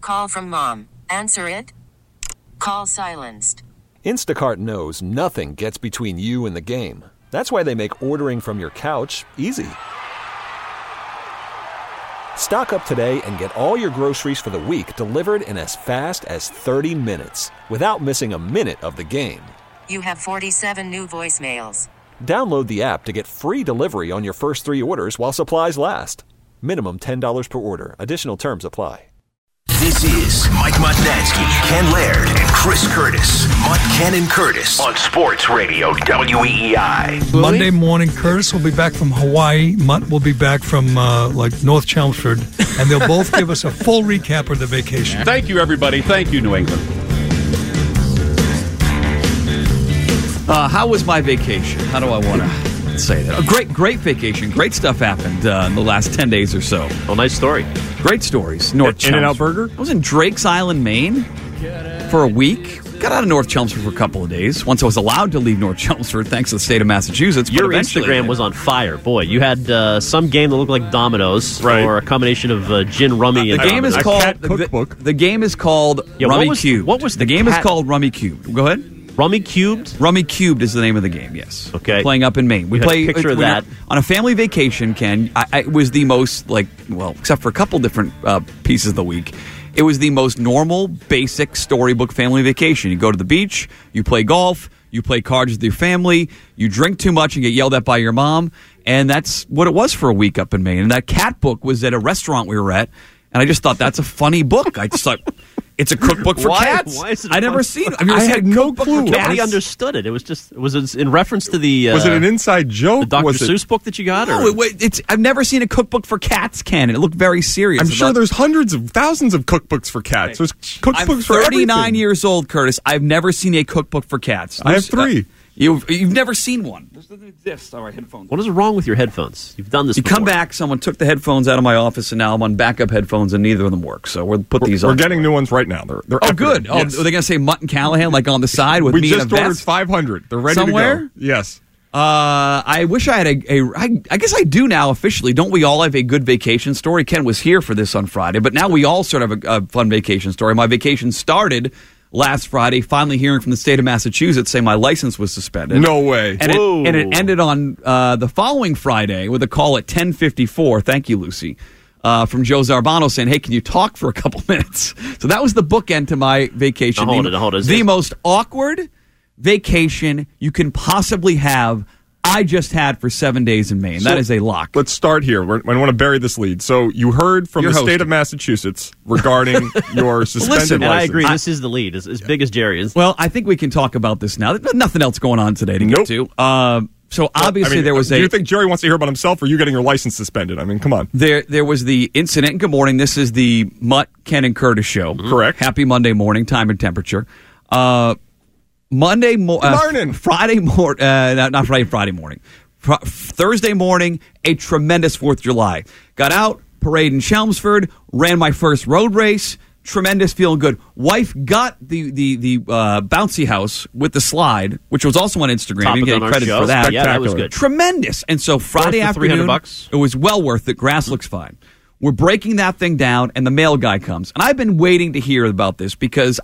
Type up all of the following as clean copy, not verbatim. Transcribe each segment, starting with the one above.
call from mom. Answer it. Call silenced. Instacart knows nothing gets between you and the game. That's why they make ordering from your couch easy. Stock up today and get all your groceries for the week delivered in as fast as 30 minutes without missing a minute of the game. You have 47 new voicemails. Download the app to get free delivery on your first 3 orders while supplies last. Minimum $10 per order. Additional terms apply. This is Mike Mutnansky, Ken Laird, and Chris Curtis. Mutt, Ken, and Curtis on Sports Radio WEEI. Monday morning, Curtis will be back from Hawaii. Mutt will be back from North Chelmsford, and they'll both give us a full recap of the vacation. Thank you, everybody. Thank you, New England. How was my vacation? How do I want to say that? A great vacation. Great stuff happened in the last 10 days or so. Oh, nice story. Great stories. North In-N-Out Burger? I was in Drake's Island, Maine for a week. Got out of North Chelmsford for a couple of days. Once I was allowed to leave North Chelmsford, thanks to the state of Massachusetts. Your Instagram was on fire. Boy, you had some game that looked like dominoes, right, or a combination of gin, rummy, and the game is called the game is called Rummy Cubed. What was the game is called Rummy Cubed. Go ahead. Rummy Cubed? Rummy Cubed is the name of the game, yes. Okay. Playing up in Maine. We play a picture of that. On a family vacation, Ken. It was the most, except for a couple different pieces of the week, it was the most normal, basic storybook family vacation. You go to the beach, you play golf, you play cards with your family, you drink too much and get yelled at by your mom, and that's what it was for a week up in Maine. And that cat book was at a restaurant we were at, and I just thought that's a funny book. I just thought... It's a cookbook for cats. Why is it I never seen it. I had no clue. Nobody understood it. It was in reference to the... was it an inside joke? The Dr. Seuss book that you got? No, I've never seen a cookbook for cats, Ken, and it looked very serious. I'm sure there's hundreds of thousands of cookbooks for cats. There's cookbooks for everything. I'm 39 years old, Curtis. I've never seen a cookbook for cats. I have 3. You've never seen one. This doesn't exist. All right, headphones. What is wrong with your headphones? You've done this You before. come back, someone took the headphones out of my office, and now I'm on backup headphones, and neither of them work. So we'll put these on. We're getting new ones right now. They're good. Yes. Oh, are they going to say Mutt and Callahan like on the side with we me in a just ordered vest? 500. They're ready Somewhere? to go. Yes. I wish I had I guess I do now officially. Don't we all have a good vacation story? Ken was here for this on Friday, but now we all sort of have a fun vacation story. My vacation started last Friday, finally hearing from the state of Massachusetts saying my license was suspended. No way. And it ended on the following Friday with a call at 10:54. Thank you, Lucy. From Joe Zarbano saying, hey, can you talk for a couple minutes? So that was the bookend to my vacation. Hold it. The most awkward vacation you can possibly have I just had for 7 days in Maine. So that is a lock. Let's start here. I want to bury this lead. So you heard from the state of Massachusetts regarding your suspended license. And I agree. This is the lead, as big as Jerry is. Well, I think we can talk about this now. There's nothing else going on today to get to. So obviously there was Do you think Jerry wants to hear about himself, or you getting your license suspended? I mean, come on. There was the incident. Good morning. This is the Mutt, Ken, and Curtis show. Correct. Happy Monday morning, time and temperature. Friday morning. Friday morning. Thursday morning, a tremendous 4th of July. Got out, parade in Chelmsford, ran my first road race. Tremendous, feeling good. Wife got the bouncy house with the slide, which was also on Instagram. You get credit for that. Yeah, that was good. Tremendous. And so Friday afternoon, $300. it was well worth it. Grass looks fine. We're breaking that thing down, and the mail guy comes. And I've been waiting to hear about this because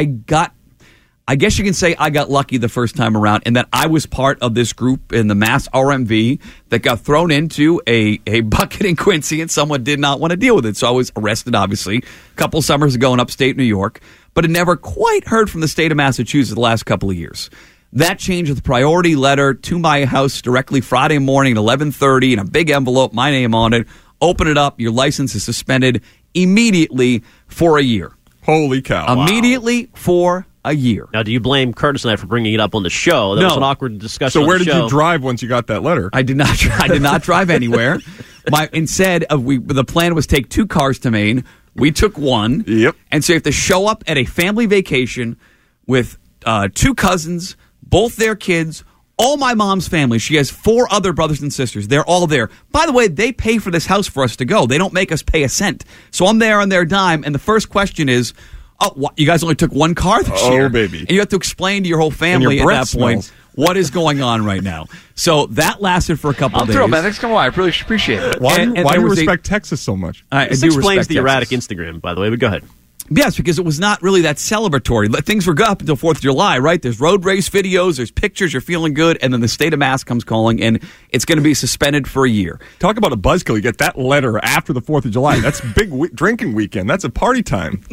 I guess you can say I got lucky the first time around, and that I was part of this group in the Mass RMV that got thrown into a bucket in Quincy, and someone did not want to deal with it. So I was arrested, obviously, a couple summers ago in upstate New York, but had never quite heard from the state of Massachusetts the last couple of years. That changed with a priority letter to my house directly Friday morning at 11:30 in a big envelope, my name on it. Open it up. Your license is suspended immediately for a year. Holy cow. Immediately for a year. Now, do you blame Curtis and I for bringing it up on the show? That was an awkward discussion. So where did you drive once you got that letter? I did not. I did not drive anywhere. Instead, the plan was take 2 cars to Maine. We took one. Yep. And so you have to show up at a family vacation with 2 cousins, both their kids, all my mom's family. She has 4 other brothers and sisters. They're all there. By the way, they pay for this house for us to go. They don't make us pay a cent. So I'm there on their dime, and the first question is, you guys only took 1 car this year? Oh, baby. And you have to explain to your whole family at that point what is going on right now. So that lasted for a couple of days. I'm thrilled, man. Thanks for coming on. I really appreciate it. Why do you respect Texas so much? This explains the erratic Instagram, by the way, but go ahead. Yes, because it was not really that celebratory. Things were good up until 4th of July, right? There's road race videos, there's pictures, you're feeling good, and then the state of Mass comes calling, and it's going to be suspended for a year. Talk about a buzzkill. You get that letter after the 4th of July. That's big drinking weekend. That's a party time.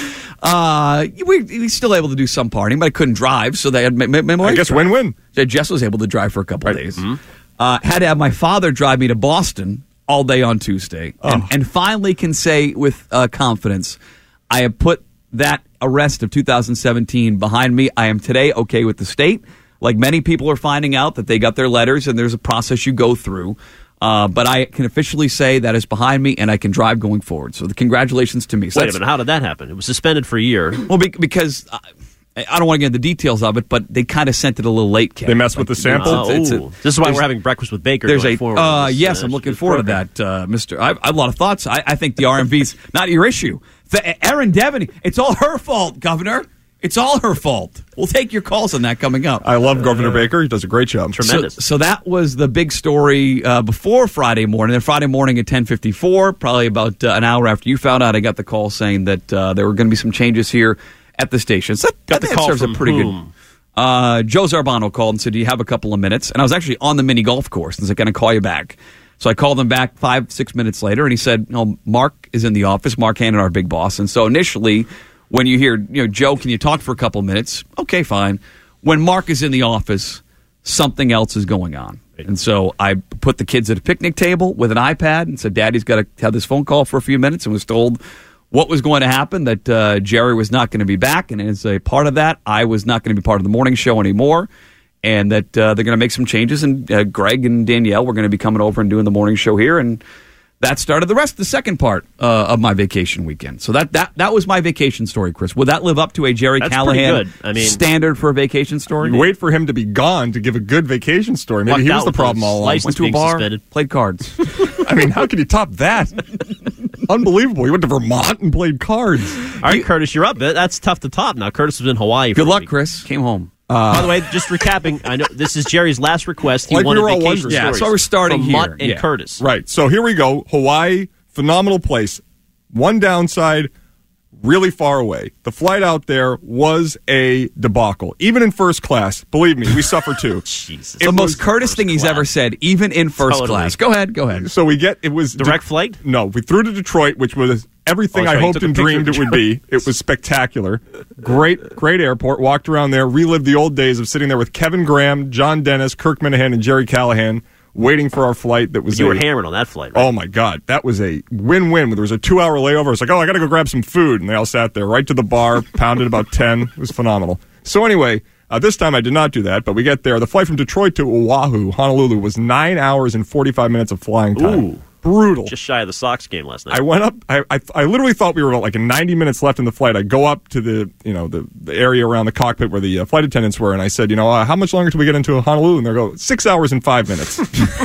We still able to do some partying, but I couldn't drive, so they had I guess win-win. Jess was able to drive for a couple of days. Had to have my father drive me to Boston all day on Tuesday, and finally can say with confidence, I have put that arrest of 2017 behind me. I am today okay with the state. Like many people are finding out that they got their letters, and there's a process you go through. But I can officially say that is behind me, and I can drive going forward. So congratulations to me. So Wait a minute, how did that happen? It was suspended for a year. Well, because I don't want to get into the details of it, but they kind of sent it a little late, Ken. They messed with the sample? This is why we're having breakfast with Baker going forward. Yes, I'm looking forward to that, Mr. I have a lot of thoughts. I think the RMV's not your issue. Erin Devon, it's all her fault, Governor. It's all her fault. We'll take your calls on that coming up. I love Governor Baker. He does a great job. Tremendous. So that was the big story before Friday morning. Then Friday morning at 10:54, probably about an hour after you found out, I got the call saying that there were going to be some changes here at the station. So got the call from whom? Joe Zarbano called and said, do you have a couple of minutes? And I was actually on the mini golf course and said, can I call you back? So I called him back 5-6 minutes later, and he said, no, Mark is in the office. Mark Hannon, our big boss. And so initially, when you hear, Joe, can you talk for a couple of minutes? Okay, fine. When Mark is in the office, something else is going on. And so I put the kids at a picnic table with an iPad and said, Daddy's got to have this phone call for a few minutes, and was told what was going to happen, that Jerry was not going to be back. And as a part of that, I was not going to be part of the morning show anymore, and that they're going to make some changes. And Greg and Danielle were going to be coming over and doing the morning show here. And that started the second part of my vacation weekend. So that was my vacation story, Chris. Would that live up to a Jerry Callahan standard for a vacation story? You wait for him to be gone to give a good vacation story. Maybe he was the problem all along. Went to a bar, played cards. I mean, how can you top that? Unbelievable. He went to Vermont and played cards. All right, Curtis, you're up. That's tough to top now. Curtis was in Hawaii. Good luck, Chris. Came home. By the way, just recapping, I know this is Jerry's last request. He wanted vacation stories. Yeah, so we're starting from here. Mutt and Curtis. Right. So here we go. Hawaii, phenomenal place. One downside, really far away. The flight out there was a debacle. Even in first class, believe me, we suffer too. Jesus. The most Curtis thing he's ever said, even in first class. Go ahead. So it was direct flight? No, we flew to Detroit, which was everything I hoped and dreamed it would be. It was spectacular. Great airport. Walked around there, relived the old days of sitting there with Kevin Graham, John Dennis, Kirk Minahan, and Jerry Callahan, waiting for our flight. That was you were hammered on that flight, right? Oh my God, that was a win-win. There was a 2-hour layover. I was like, I got to go grab some food, and they all sat there right to the bar, pounded about 10. It was phenomenal. So anyway, this time I did not do that, but we get there. The flight from Detroit to Oahu, Honolulu, was 9 hours and 45 minutes of flying time. Ooh. Brutal. Just shy of the Sox game last night. I went up. I literally thought we were like 90 minutes left in the flight. I go up to the area around the cockpit where the flight attendants were, and I said, how much longer till we get into Honolulu? And they go 6 hours and 5 minutes.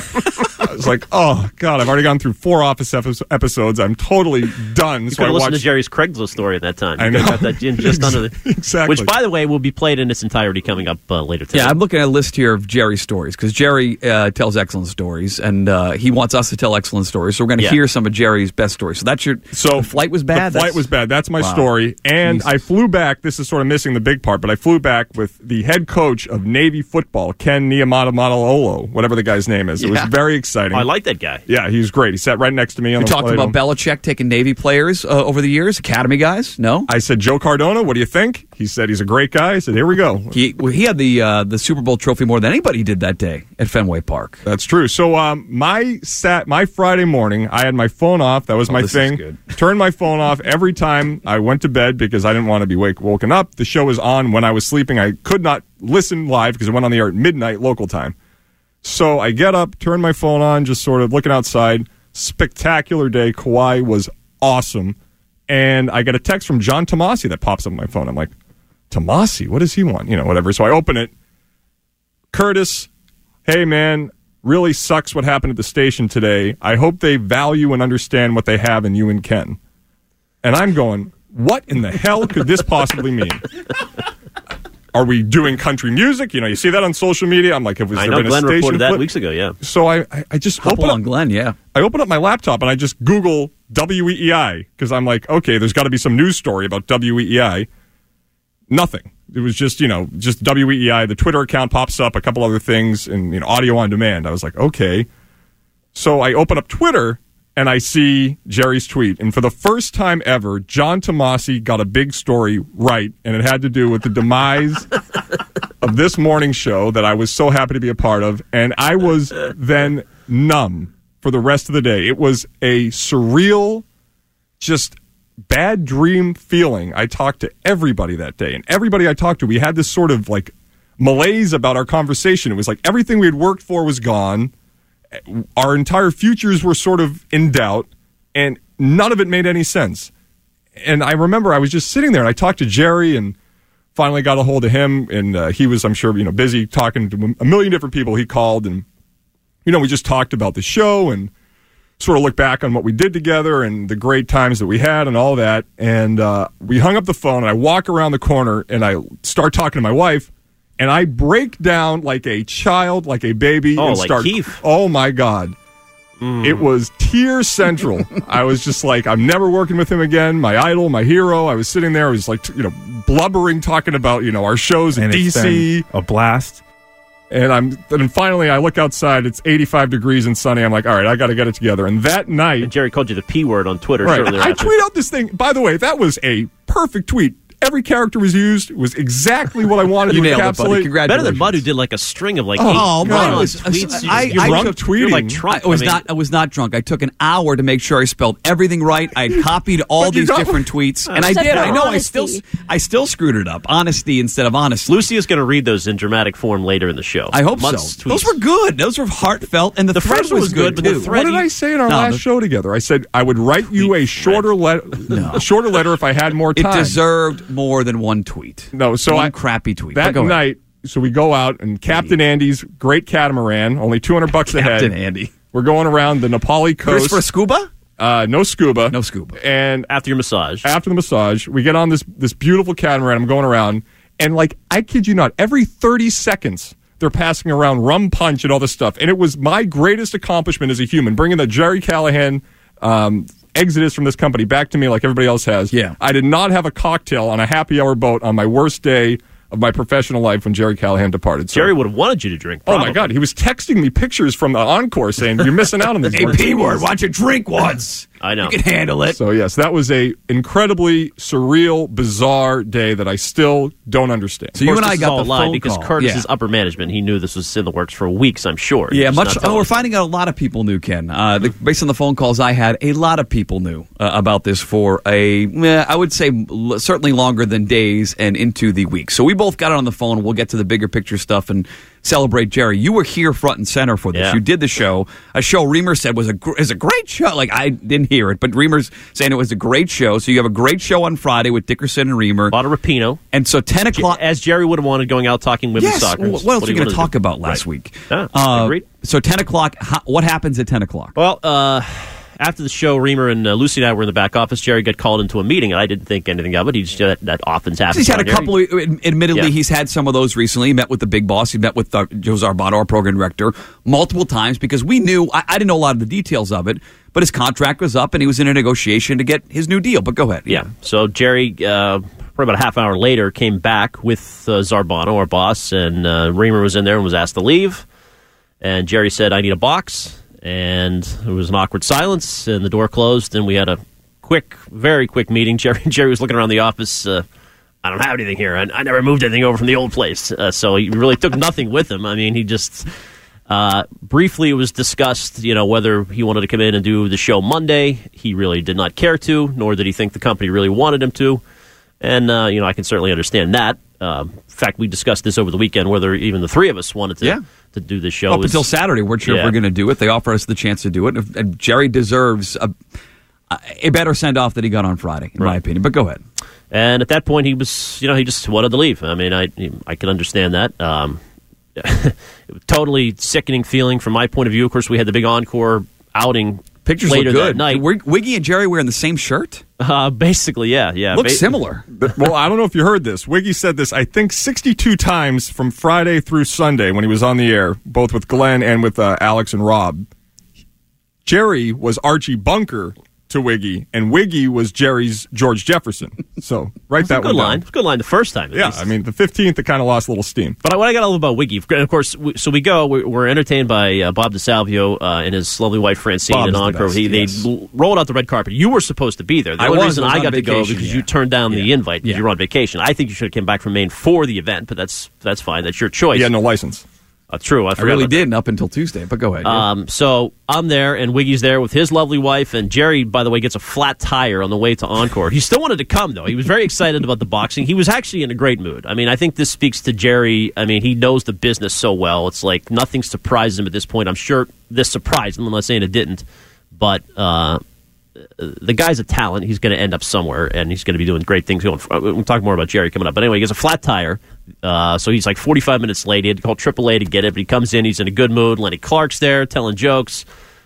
I was like, oh God, I've already gone through 4 Office episodes. I'm totally done. You could have listened to Jerry's Craigslist story at that time. I know. Got that in just under the exactly. Which, by the way, will be played in its entirety coming up later today. Yeah, I'm looking at a list here of Jerry's stories because Jerry tells excellent stories, and he wants us to tell excellent stories. So we're going to hear some of Jerry's best stories. So that's the flight was bad? The flight was bad. That's my story. And I flew back. This is sort of missing the big part, but I flew back with the head coach of Navy football, Ken Niumatalolo, whatever the guy's name is. It was very exciting. I like that guy. Yeah, he was great. He sat right next to me. We talked about Belichick taking Navy players over the years, academy guys. No, I said, Joe Cardona, what do you think? He said he's a great guy. I said, here we go. He had the Super Bowl trophy more than anybody did that day at Fenway Park. That's true. So my Friday morning, I had my phone off. That was my thing. Turned my phone off every time I went to bed because I didn't want to be woken up. The show was on when I was sleeping. I could not listen live because it went on the air at midnight local time. So I get up, turn my phone on, just sort of looking outside. Spectacular day. Kauai was awesome. And I get a text from John Tomasi that pops up on my phone. I'm like, Tomasi? What does he want? Whatever. So I open it. Curtis, hey, man, really sucks what happened at the station today. I hope they value and understand what they have in you and Ken. And I'm going, what in the hell could this possibly mean? Are we doing country music? You see that on social media. I'm like, I know Glenn reported that weeks ago, yeah. So I just open up on Glenn, yeah. I open up my laptop and I just Google WEEI, because I'm like, okay, there's got to be some news story about WEEI. Nothing. It was just, just WEEI. The Twitter account pops up, a couple other things, and, audio on demand. I was like, okay. So I open up Twitter, and I see Jerry's tweet. And for the first time ever, John Tomasi got a big story right, and it had to do with the demise of this morning show that I was so happy to be a part of. And I was then numb for the rest of the day. It was a surreal, just bad dream feeling. I talked to everybody that day, and everybody I talked to, we had this sort of like malaise about our conversation. It was like everything we had worked for was gone. Our entire futures were sort of in doubt, and none of it made any sense. And I remember I was just sitting there, and I talked to Jerry, and finally got a hold of him, and he was, I'm sure, busy talking to a million different people. He called, and we just talked about the show and sort of look back on what we did together and the great times that we had and all that. And we hung up the phone, and I walk around the corner, and I start talking to my wife, and I break down like a child, like a baby. Oh, and like Keith. Oh, my God. It was tear central. I was just like, I'm never working with him again. My idol, my hero. I was sitting there. I was like, blubbering, talking about, our shows in D.C. A blast. And finally I look outside. It's 85 degrees and sunny. I'm like, all right, I got to get it together. And that night, And Jerry called you the P word on Twitter. right, Shortly I after. tweet out this thing. By the way, that was a perfect tweet. Every character was used. It was exactly what I wanted You to nailed it, buddy. encapsulate. Congratulations. Better than Bud, who did like a string of like Oh, eight mine on was- tweets. I- You're I drunk took- tweeting. You're like tweeting. Trump. I was not drunk. I took an hour to make sure I spelled everything right. I had copied all But you these got- different tweets, and I Except did. for I know. honesty. I still screwed it up. Honesty instead of honesty. Lucy is going to read those in dramatic form later in the show. I hope Mutt's so. Those tweets. were good. Those were heartfelt, and the thread first one was good, but the too. thread- What did I say in our No, last the- show together? I said I would write you a shorter letter if I had more It time. deserved more than one tweet. No, so one I- crappy tweet. That But go ahead. night, so we go out, and Captain Andy's great catamaran, only $200 a head. Captain Andy. We're going around the Nepali coast. Christopher Scuba? No scuba. No scuba. And After your massage. after the massage, we get on this beautiful catamaran. I'm going around, and like, I kid you not, every 30 seconds, they're passing around rum punch and all this stuff. And it was my greatest accomplishment as a human, bringing the Jerry Callahan exodus from this company back to me like everybody else has. Yeah. I did not have a cocktail on a happy hour boat on my worst day of my professional life when Jerry Callahan departed. So, Jerry would have wanted you to drink. oh my probably. God, he was texting me pictures from the encore saying, you're missing out on this. Hey, P word, why don't you drink once? I know. You can handle it. So yes, that was a incredibly surreal, bizarre day that I still don't understand. So you Of and course, I this is got all the lie phone because call. Curtis's Yeah. upper management, he knew this was in the works for weeks, I'm sure. Yeah, He's much. just not telling We're us. finding out a lot of people knew, Ken. Based on the phone calls I had, a lot of people knew about this for I would say certainly longer than days and into the week. So we both got it on the phone. We'll get to the bigger picture stuff and celebrate Jerry. You were here front and center for this. Yeah. You did the show. A show Reamer said was a great show. Like, I didn't hear it, but Reamer's saying it was a great show. So you have a great show on Friday with Dickerson and Reamer. A lot of Rapino. And so 10 o'clock. As Jerry would have wanted, going out talking women's Yes. soccer. What else were you going to talk do? about last Right. week? Yeah, agreed. So 10 o'clock, what happens at 10 o'clock? Well, after the show, Reamer and Lucy and I were in the back office. Jerry got called into a meeting, and I didn't think anything of it. That often happens. He's had a down there. couple. Admittedly, Yeah. he's had some of those recently. He met with the big boss. He met with Joe Zarbano, our program director, multiple times because we knew. I didn't know a lot of the details of it, but his contract was up and he was in a negotiation to get his new deal. But go ahead. Yeah. So Jerry, probably about a half hour later, came back with Zarbano, our boss, and Reamer was in there and was asked to leave. And Jerry said, "I need a box." And there was an awkward silence, and the door closed, and we had a very quick meeting. Jerry was looking around the office. I don't have anything here. I never moved anything over from the old place. So he really took nothing with him. I mean, he just briefly it was discussed, whether he wanted to come in and do the show Monday. He really did not care to, nor did he think the company really wanted him to. And, I can certainly understand that. In fact, we discussed this over the weekend, whether even the three of us wanted to do this show. Up until Saturday, we're sure if we're going to do it. They offered us the chance to do it. And Jerry deserves a better send-off than he got on Friday, in my opinion. But go ahead. And at that point, he was, he just wanted to leave. I mean, I can understand that. Totally sickening feeling from my point of view. Of course, we had the big encore outing. Pictures later look good. that night. Wiggy and Jerry wearing the same shirt? Basically, yeah. Looks similar. Well, I don't know if you heard this. Wiggy said this, I think, 62 times from Friday through Sunday when he was on the air, both with Glenn and with Alex and Rob. Jerry was Archie Bunker to Wiggy, and Wiggy was Jerry's George Jefferson. So write that one down. It's a good line the first time. Yeah, I mean, the 15th, it kind of lost a little steam. But what I got to love about Wiggy, and of course, we're entertained by Bob DeSalvio and his lovely wife Francine and Encore. They rolled out the red carpet. You were supposed to be there. The only reason I got to go because you turned down the invite because you were on vacation. I think you should have come back from Maine for the event, but that's fine. That's your choice. He had no license. True, I really didn't up until Tuesday, but go ahead. So I'm there, and Wiggy's there with his lovely wife, and Jerry, by the way, gets a flat tire on the way to Encore. He still wanted to come, though. He was very excited about the boxing. He was actually in a great mood. I mean, I think this speaks to Jerry. I mean, he knows the business so well. It's like nothing surprises him at this point. I'm sure this surprised him. I'm not saying it didn't, but the guy's a talent. He's going to end up somewhere, and he's going to be doing great things. We'll talk more about Jerry coming up. But anyway, he has a flat tire, so he's like 45 minutes late. He had to call AAA to get it, but he comes in. He's in a good mood. Lenny Clark's there telling jokes.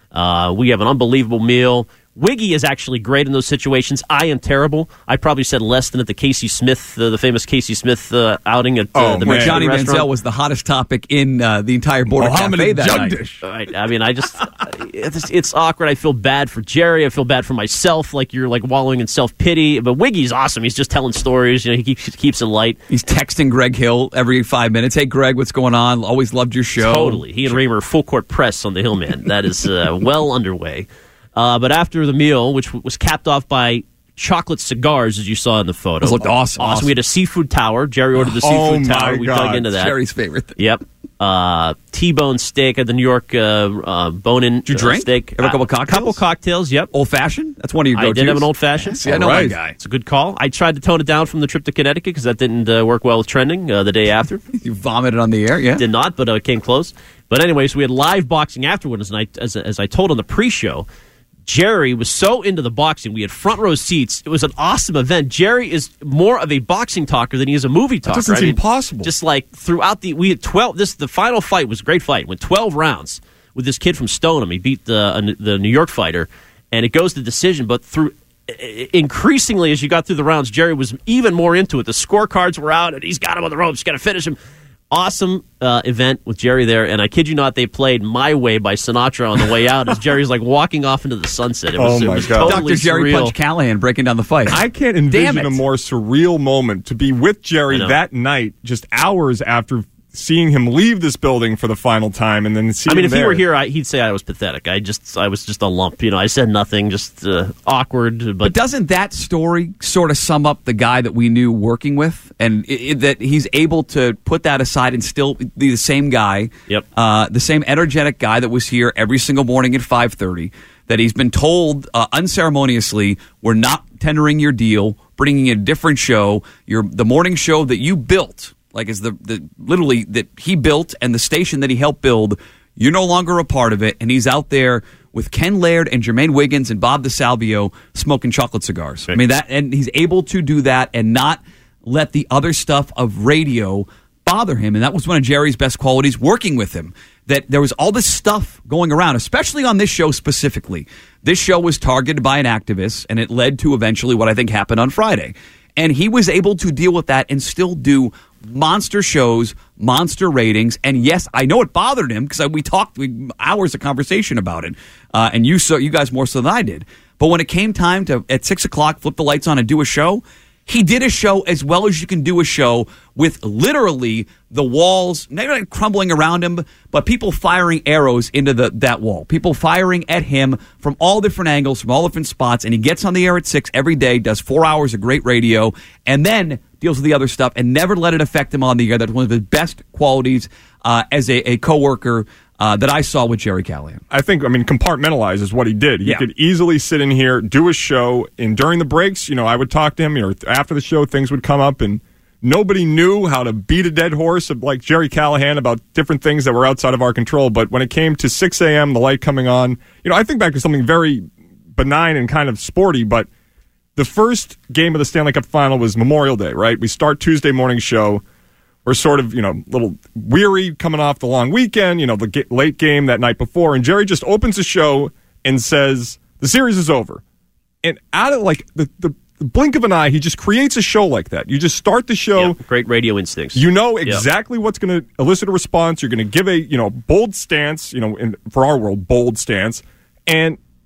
We have an unbelievable meal. Wiggy is actually great in those situations. I am terrible. I probably said less than at the Casey Smith, the famous Casey Smith outing at the where Johnny restaurant. Manziel was the hottest topic in the entire Border Cafe that night. Right. I mean, it's awkward. I feel bad for Jerry. I feel bad for myself. Like you're like wallowing in self-pity. But Wiggy's awesome. He's just telling stories. You know, he keeps it light. He's texting Greg Hill every 5 minutes. Hey, Greg, what's going on? Always loved your show. Totally. He and Raymer full court press on the Hillman. That is well underway. But after the meal, which was capped off by chocolate cigars, as you saw in the photo. Those looked awesome. We had a seafood tower. Jerry ordered the seafood tower. We dug into that. Jerry's favorite thing. Yep. T-bone steak at the New York bone-in Did you drink? steak. Have a couple cocktails? Couple cocktails, yep. Old-fashioned? That's one of your go-tos? I did have an old-fashioned. See, I know that guy. It's a good call. I tried to tone it down from the trip to Connecticut because that didn't work well with trending the day after. You vomited on the air, yeah? Did not, but it came close. But anyway, so we had live boxing afterwards, and as I told on the pre-show, Jerry was so into the boxing. We had front row seats. It was an awesome event. Jerry is more of a boxing talker than he is a movie talker. That doesn't seem possible. Just like throughout we had 12. The final fight was a great fight. Went 12 rounds with this kid from Stoneham. He beat the New York fighter, and it goes to decision. But increasingly as you got through the rounds, Jerry was even more into it. The scorecards were out, and he's got him on the ropes. Got to finish him. Awesome event with Jerry there, and I kid you not, they played "My Way" by Sinatra on the way out as Jerry's like walking off into the sunset. It was God. totally Dr. Jerry surreal. Punch Callahan breaking down the fight. I can't envision a more surreal moment to be with Jerry that night, just hours after seeing him leave this building for the final time, and then see. I mean, him if he were here, he'd say I was pathetic. I was just a lump. You know, I said nothing, just awkward. But doesn't that story sort of sum up the guy that we knew working with, and that he's able to put that aside and still be the same guy, the same energetic guy that was here every single morning at 5:30. That he's been told unceremoniously, we're not tendering your deal, bringing in a different show. The morning show that you built. Like is the literally that he built and the station that he helped build, you're no longer a part of it, and he's out there with Ken Laird and Jermaine Wiggins and Bob DeSalvio smoking chocolate cigars. Right. I mean and he's able to do that and not let the other stuff of radio bother him, and that was one of Jerry's best qualities working with him. That there was all this stuff going around, especially on this show specifically. This show was targeted by an activist, and it led to eventually what I think happened on Friday. And he was able to deal with that and still do monster shows, monster ratings. And yes, I know it bothered him because we talked hours of conversation about it. And you guys more so than I did. But when it came time to, at 6 o'clock, flip the lights on and do a show, he did a show as well as you can do a show with literally the walls, not crumbling around him, but people firing arrows into that wall. People firing at him from all different angles, from all different spots. And he gets on the air at 6 every day, does 4 hours of great radio, and then deals with the other stuff and never let it affect him on the air. That's one of his best qualities as a coworker that I saw with Jerry Callahan. I think, compartmentalize is what he did. He could easily sit in here, do a show, and during the breaks, I would talk to him, after the show, things would come up, and nobody knew how to beat a dead horse like Jerry Callahan about different things that were outside of our control. But when it came to 6 a.m., the light coming on, I think back to something very benign and kind of sporty, but the first game of the Stanley Cup Final was Memorial Day, right? We start Tuesday morning show. We're sort of, a little weary coming off the long weekend, the late game that night before. And Jerry just opens the show and says, the series is over. And out of the blink of an eye, he just creates a show like that. You just start the show. Yeah, great radio instincts. You know exactly what's going to elicit a response. You're going to give a, bold stance, for our world, bold stance. And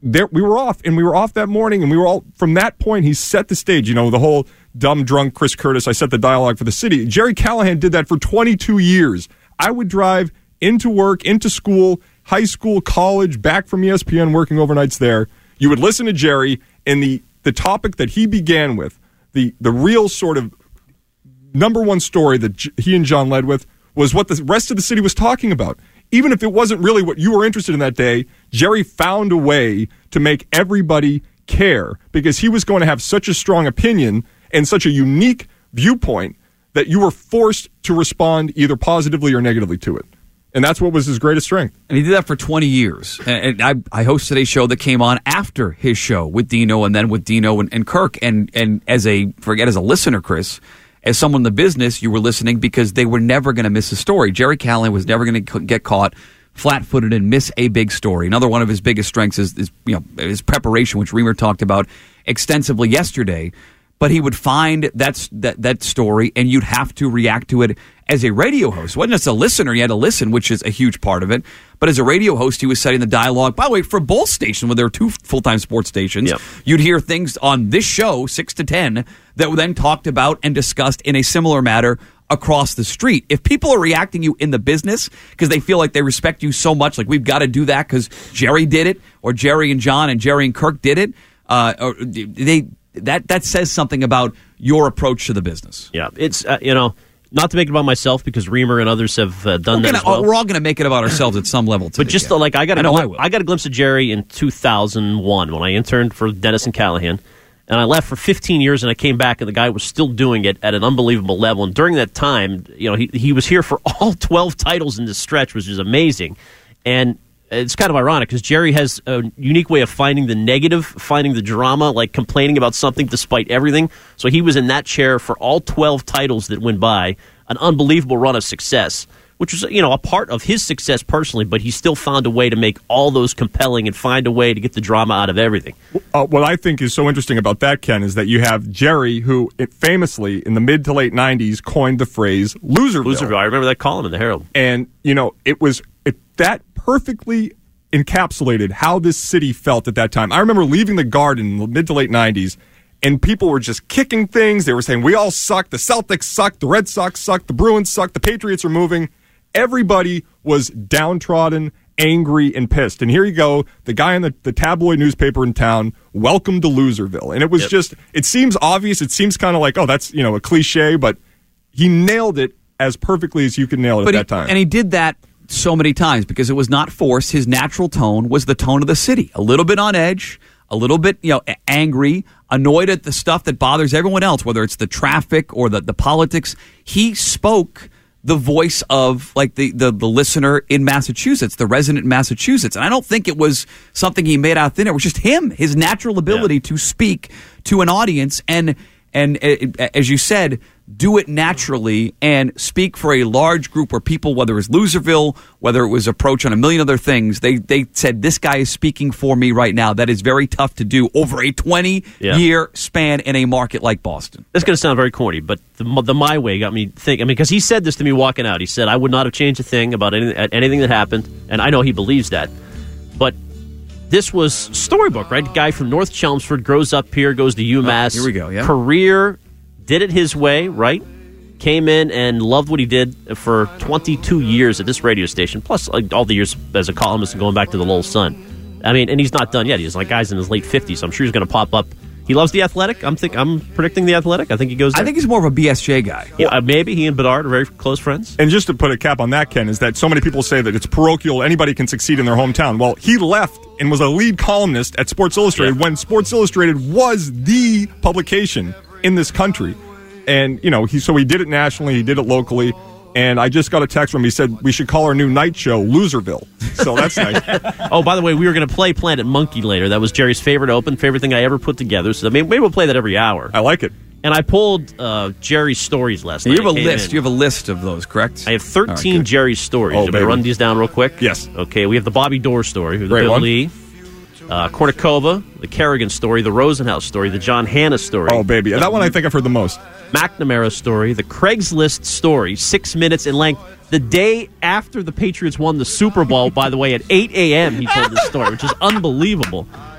we were off, and we were off that morning, and we were all, from that point, he set the stage, you know, the whole dumb, drunk Chris Curtis, I set the dialogue for the city. Jerry Callahan did that for 22 years. I would drive into work, into school, high school, college, back from ESPN, working overnights there. You would listen to Jerry, and the topic that he began with, the real sort of number one story that he and John led with, was what the rest of the city was talking about. Even if it wasn't really what you were interested in that day, Jerry found a way to make everybody care because he was going to have such a strong opinion and such a unique viewpoint that you were forced to respond either positively or negatively to it. And that's what was his greatest strength. And he did that for 20 years. And I hosted a show that came on after his show with Dino and then with Dino and Kirk. And as a listener, Chris, as someone in the business, you were listening because they were never going to miss a story. Jerry Callahan was never going to get caught flat-footed and miss a big story. Another one of his biggest strengths is his preparation, which Reamer talked about extensively yesterday. But he would find that story, and you'd have to react to it as a radio host. It wasn't just a listener. You had to listen, which is a huge part of it. But as a radio host, he was setting the dialogue. By the way, for both stations, where there were two full-time sports stations, you'd hear things on this show, 6 to 10, that were then talked about and discussed in a similar manner across the street. If people are reacting you in the business because they feel like they respect you so much, like we've got to do that because Jerry did it, or Jerry and John and Jerry and Kirk did it, that says something about your approach to the business. Yeah, it's not to make it about myself because Reamer and others have done that as well. We're all going to make it about ourselves at some level today. But just I got a glimpse of Jerry in 2001 when I interned for Dennis and Callahan, and I left for 15 years, and I came back, and the guy was still doing it at an unbelievable level. And during that time, he was here for all 12 titles in this stretch, which is amazing. And it's kind of ironic because Jerry has a unique way of finding the negative, finding the drama, like complaining about something despite everything. So he was in that chair for all 12 titles that went by, an unbelievable run of success, which was a part of his success personally, but he still found a way to make all those compelling and find a way to get the drama out of everything. What I think is so interesting about that, Ken, is that you have Jerry, who famously in the mid to late 90s coined the phrase Loserville. Loserville. I remember that column in the Herald. And, that perfectly encapsulated how this city felt at that time. I remember leaving the Garden in the mid to late 90s, and people were just kicking things. They were saying, we all suck. The Celtics suck. The Red Sox suck. The Bruins suck. The Patriots are moving. Everybody was downtrodden, angry, and pissed. And here you go, the guy in the tabloid newspaper in town, welcome to Loserville. And it was just, it seems obvious. It seems kind of like, oh, that's, a cliche, but he nailed it as perfectly as you could nail it at that time. And he did that so many times because it was not forced. His natural tone was the tone of the city. A little bit on edge, a little bit, angry, annoyed at the stuff that bothers everyone else, whether it's the traffic or the politics. He spoke the voice of the listener in Massachusetts, the resident in Massachusetts. And I don't think it was something he made out of thin air. It was just him, his natural ability to speak to an audience and as you said, do it naturally and speak for a large group where people, whether it was Loserville, whether it was Approach on a million other things, they said, this guy is speaking for me right now. That is very tough to do over a 20-year span in a market like Boston. This is going to sound very corny, but the my way got me thinking. Because he said this to me walking out. He said, I would not have changed a thing about anything that happened, and I know he believes that. But this was Storybook, right? Guy from North Chelmsford, grows up here, goes to UMass. Here we go, yeah. Career, did it his way, right? Came in and loved what he did for 22 years at this radio station, plus all the years as a columnist and going back to the Lowell Sun. I mean, and he's not done yet. He's guy's in his late 50s, so I'm sure he's going to pop up. He loves The Athletic. I'm predicting The Athletic. I think he goes there. I think he's more of a BSJ guy. Yeah, maybe. He and Bedard are very close friends. And just to put a cap on that, Ken, is that so many people say that it's parochial. Anybody can succeed in their hometown. Well, he left and was a lead columnist at Sports Illustrated when Sports Illustrated was the publication in this country. And, he did it nationally. He did it locally. And I just got a text from him. He said we should call our new night show Loserville. So that's nice. Oh, by the way, we were going to play Planet Monkey later. That was Jerry's favorite thing I ever put together. So maybe we'll play that every hour. I like it. And I pulled Jerry's stories last night. You have a list. You have a list of those, correct? I have 13 Jerry's stories. Oh, Should I run these down real quick? Yes. Okay, we have the Bobby Dorr story, the Bill Lee, Cornucova, the Kerrigan story, the Rosenhaus story, the John Hanna story. Oh, baby. That one I think I've heard the most. McNamara story, the Craigslist story, 6 minutes in length. The day after the Patriots won the Super Bowl, by the way, at 8 a.m., he told this story, which is unbelievable.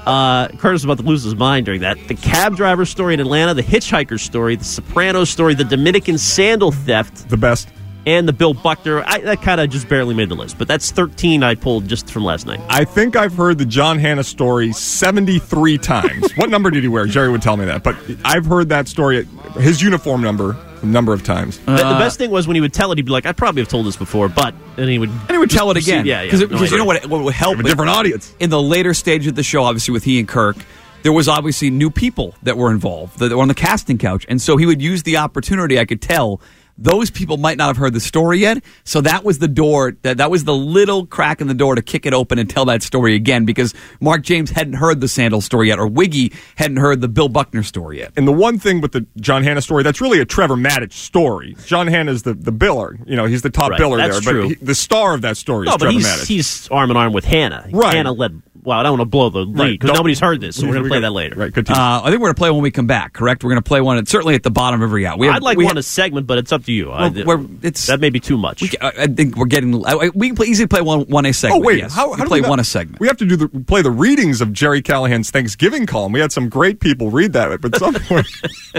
Curtis was about to lose his mind during that. The cab driver story in Atlanta, the hitchhiker story, the Sopranos story, the Dominican sandal theft. The best. And the Bill Buckner. That kind of just barely made the list. But that's 13 I pulled just from last night. I think I've heard the John Hannah story 73 times. What number did he wear? Jerry would tell me that. But I've heard that story, his uniform number, a number of times. The best thing was when he would tell it, he'd be like, I probably have told this before, but... And he would tell it again. Yeah. Because you know what would help? A different audience. In the later stage of the show, obviously, with he and Kirk, there was obviously new people that were involved, that were on the casting couch. And so he would use the opportunity, I could tell... Those people might not have heard the story yet, so that was the door, that was the little crack in the door to kick it open and tell that story again, because Mark James hadn't heard the Sandal story yet, or Wiggy hadn't heard the Bill Buckner story yet. And the one thing with the John Hannah story, that's really a Trevor Maddich story. John Hannah's the biller. You know, he's the top biller that's there. True. But the star of that story is Trevor Maddich. He's arm in arm with Hannah. Right. Hannah led... Well, I don't want to blow the lead because nobody's heard this, so we're going to play that later. Right, good I think we're going to play when we come back, correct? We're going to play one, certainly at the bottom of every hour. I'd like one a segment, but it's up to you. That may be too much. I think we're getting... We can easily play one a segment. Oh, wait. Yes. How do play we one a segment. We have to play the readings of Jerry Callahan's Thanksgiving column. We had some great people read that, but at some point...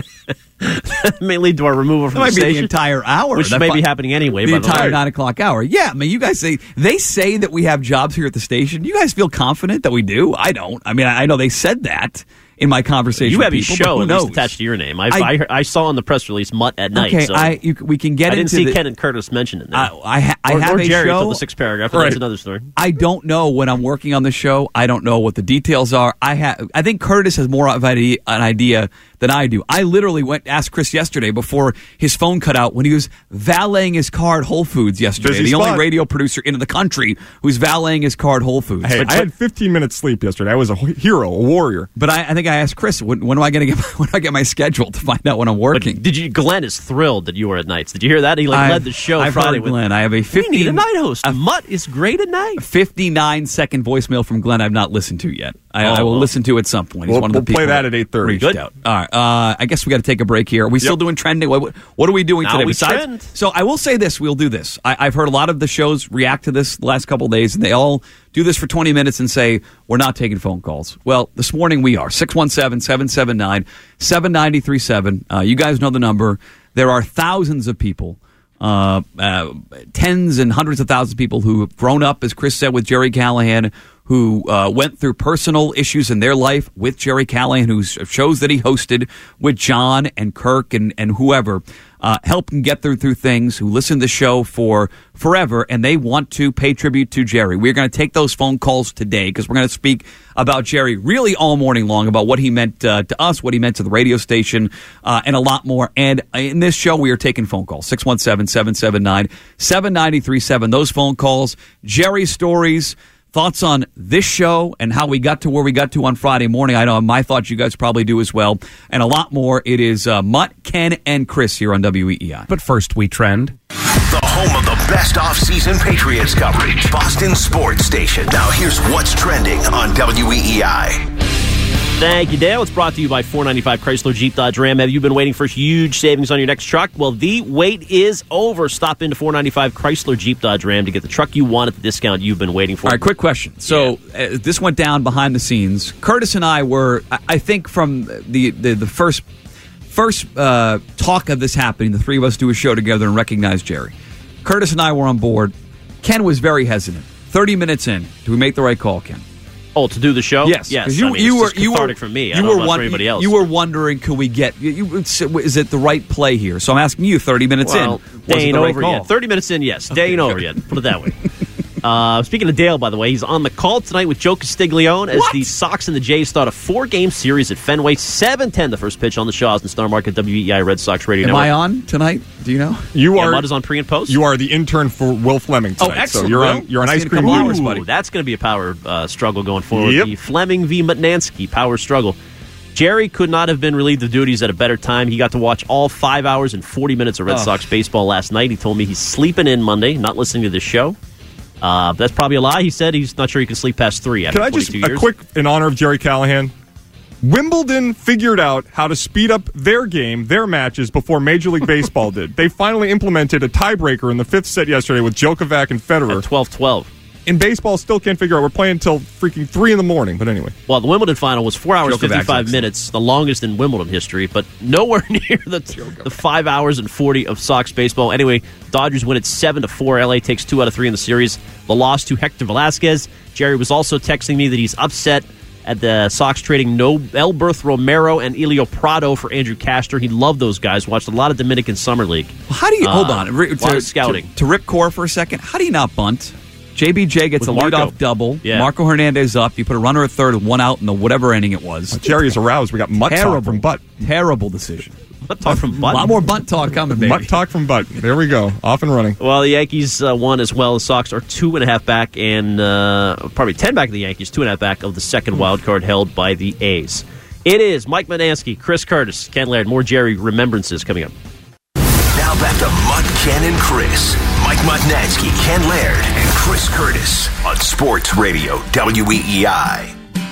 That may lead to our removal from the station. Be the entire hour. Which may be happening anyway. The entire 9 o'clock hour. Yeah, I mean, you guys say that we have jobs here at the station. You guys feel confident that we do? I don't. I mean, I know they said that in my conversation. You have a show at least attached to your name. I saw on the press release Mutt at night. Okay, so we can get into. I didn't see Ken and Curtis mention it. I have or a Jerry show. for the sixth paragraph. Right. That's another story. I don't know when I'm working on the show. I don't know what the details are. I think Curtis has more of an idea than I do. I literally asked Chris yesterday before his phone cut out when he was valeting his car at Whole Foods yesterday. The only radio producer in the country who's valeting his car at Whole Foods. Hey, I had 15 minutes sleep yesterday. I was a hero, a warrior. But I think I asked Chris, when am I going to get my schedule to find out when I'm working? But Glenn is thrilled that you were at nights. Did you hear that? He led the show I've Friday heard with Glenn. I have a 50. We need a night host. Mutt is great at night. 59-second voicemail from Glenn I've not listened to yet. I will listen to at some point. He's one of the people play that at 8:30. Good. Out. All right. I guess we got to take a break here. Are we still doing trending? What are we doing today? Trend. So I will say this. We'll do this. I've heard a lot of the shows react to this the last couple of days, and they all do this for 20 minutes and say, we're not taking phone calls. Well, this morning we are. 617-779-7937. You guys know the number. There are thousands of people, tens and hundreds of thousands of people who have grown up, as Chris said, with Jerry Callahan, who went through personal issues in their life with Jerry Callahan, whose shows that he hosted with John and Kirk and whoever, helped him get through things, who listened to the show for forever, and they want to pay tribute to Jerry. We're going to take those phone calls today because we're going to speak about Jerry really all morning long, about what he meant to us, what he meant to the radio station, and a lot more. And in this show, we are taking phone calls, 617-779-7937. Those phone calls, Jerry's stories, thoughts on this show and how we got to where we got to on Friday morning. I know my thoughts you guys probably do as well. And a lot more. It is Mutt, Ken, and Chris here on WEEI. But first, we trend. The home of the best off-season Patriots coverage. Boston Sports Station. Now here's what's trending on WEEI. Thank you, Dale. It's brought to you by 495 Chrysler Jeep Dodge Ram. Have you been waiting for huge savings on your next truck? Well, the wait is over. Stop into 495 Chrysler Jeep Dodge Ram to get the truck you want at the discount you've been waiting for. All right, quick question. So this went down behind the scenes. Curtis and I were, I think from the first talk of this happening, the three of us do a show together and recognize Jerry. Curtis and I were on board. Ken was very hesitant. 30 minutes in, do we make the right call, Ken? Oh, to do the show? Yes. Yes. You were cathartic for me. I don't know about anybody else. You were wondering, could we get? Is it the right play here? So I'm asking you. 30 minutes in, day ain't over call? yet. 30 minutes in, yes. Day ain't over yet. Put it that way. Speaking of Dale, by the way, he's on the call tonight with Joe Castiglione as the Sox and the Jays start a 4-game series at Fenway. 7:10 the first pitch on the Shaws and Star Market WEEI Red Sox Radio Network. Am I on tonight? Do you know? Mudd is on pre and post. You are the intern for Will Fleming tonight. Oh, excellent. So you're on ice cream hours, buddy. That's going to be a power struggle going forward. Yep. The Fleming v. Mutnansky power struggle. Jerry could not have been relieved of duties at a better time. He got to watch all 5 hours and 40 minutes of Red Sox baseball last night. He told me he's sleeping in Monday, not listening to this show. That's probably a lie. He said he's not sure he can sleep past 3 after 22 years. A quick, in honor of Jerry Callahan, Wimbledon figured out how to speed up their game, their matches, before Major League Baseball did. They finally implemented a tiebreaker in the 5th set yesterday with Djokovic and Federer. At 12-12. in baseball, still can't figure out. We're playing until freaking 3 in the morning. But anyway. Well, the Wimbledon final was 4 hours, Djokovic 55 minutes, the longest in Wimbledon history, but nowhere near the 5 hours and 40 of Sox baseball. Anyway, Dodgers win it 7-4. LA takes 2 out of 3 in the series. The loss to Hector Velasquez. Jerry was also texting me that he's upset at the Sox trading Elberth Romero and Elio Prado for Andrew Castor. He loved those guys. Watched a lot of Dominican Summer League. Well, how do you hold on? A lot of scouting. To rip core for a second. How do you not bunt? JBJ gets With a Marco. leadoff double. Yeah. Marco Hernandez up. You put a runner at third, 1 out in the whatever inning it was. Jerry's aroused. We got Mutt talk from Butt. Terrible decision. Butt talk from A Butt. lot more bunt talk coming, baby. Mutt talk from Butt. There we go. Off and running. Well, the Yankees won as well. The Sox are 2.5 back, and probably 10 back of the Yankees, 2.5 back of the second wild card held by the A's. It is Mike Madansky, Chris Curtis, Ken Laird. More Jerry remembrances coming up. Now back to Mutt, Ken, and Chris. Mike Mutnansky, Ken Laird, and Chris Curtis on Sports Radio WEEI.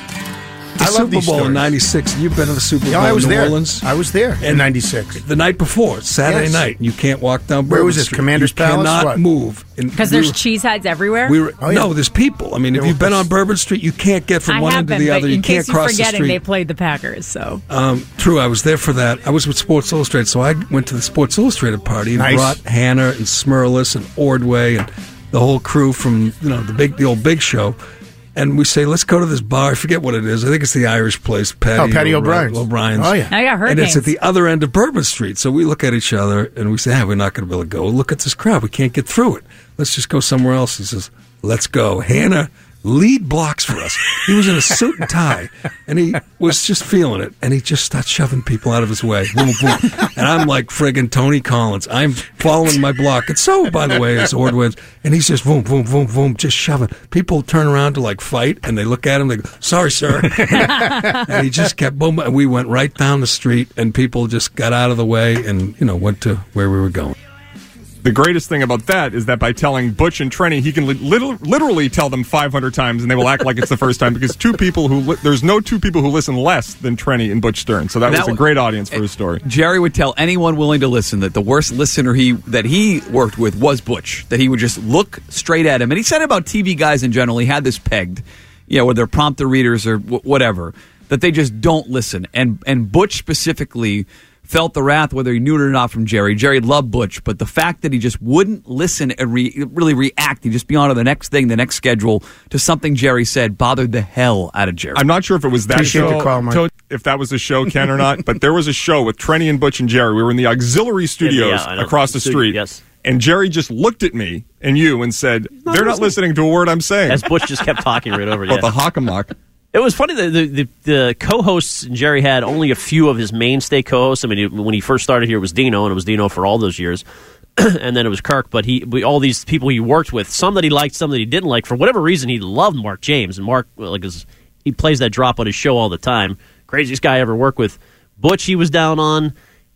The I love Super these Bowl in stories. '96. You've been to the Super Bowl I was in New there. Orleans. I was there in '96. The night before, Saturday Yes. night. You can't walk down. Where Bourbon was this, Street. Commander's you Palace? Cannot What? move Because there's cheeseheads everywhere? Oh, yeah. No, there's people. I mean, if you've been on Bourbon Street, you can't get from I one have end to been, the but other. in You can't case cross you're the forgetting, street. they played the Packers, so. True, I was there for that. I was with Sports Illustrated, so I went to the Sports Illustrated party and Nice. brought Hannah and Smurlus and Ordway and the whole crew from the old Big Show. And we say, let's go to this bar. I forget what it is. I think it's the Irish place, Patty O'Brien's. O'Brien's. Oh, yeah. I got And hurricanes. it's at the other end of Bourbon Street. So we look at each other and we say, we're not going to be able to go. Look at this crowd. We can't get through it. Let's just go somewhere else. He says, let's go. Hannah lead blocks for us. He was in a suit and tie, and he was just feeling it, and he just started shoving people out of his way. Boom, boom. And I'm like friggin' Tony Collins. I'm following my block. And so, by the way, it's Ordway, and he's just boom, boom, boom, boom, just shoving. People turn around to like fight, and they look at him, they go, sorry, sir. And he just kept boom, and we went right down the street, and people just got out of the way and, went to where we were going. The greatest thing about that is that by telling Butch and Trenny, he can literally tell them 500 times, and they will act like it's the first time, because there's no two people who listen less than Trenny and Butch Stern. So that was a great audience for his story. Jerry would tell anyone willing to listen that the worst listener that he worked with was Butch, that he would just look straight at him. And he said about TV guys in general, he had this pegged, whether they're prompter readers or whatever, that they just don't listen. And Butch specifically felt the wrath, whether he knew it or not, from Jerry. Jerry loved Butch, but the fact that he just wouldn't listen and really react, he'd just be on to the next thing, the next schedule, to something Jerry said, bothered the hell out of Jerry. I'm not sure if it was that Appreciate show, the call, Mike. if that was a show, Ken, or not, but there was a show with Trenny and Butch and Jerry. We were in the auxiliary studios I know. across the street. Yes. And Jerry just looked at me and you and said, they're not listening to a word I'm saying. As Butch just kept talking right over you. About the hockamock. It was funny that the co-hosts Jerry had only a few of his mainstay co-hosts. I mean, when he first started here, it was Dino, and it was Dino for all those years. And then it was Kirk. But all these people he worked with, some that he liked, some that he didn't like. For whatever reason, he loved Mark James. And Mark, he plays that drop on his show all the time. Craziest guy I ever worked with. Butch, he was down on.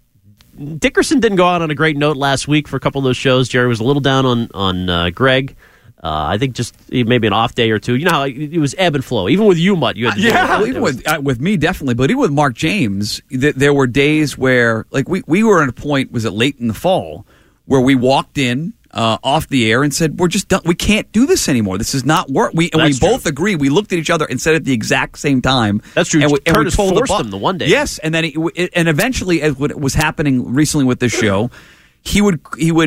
Dickerson didn't go out on a great note last week for a couple of those shows. Jerry was a little down on Greg. I think just maybe an off day or two. You know how it was ebb and flow. Even with you, Mutt, you had Well, even with me, definitely. But even with Mark James, there were days where, like, we were at a point, was it late in the fall, where we walked in off the air and said, we're just done. We can't do this anymore. This is not work. We both agree. We looked at each other and said at the exact same time. That's true. And Curtis told forced him the one day. Yes, and then and eventually, as what was happening recently with this show, he would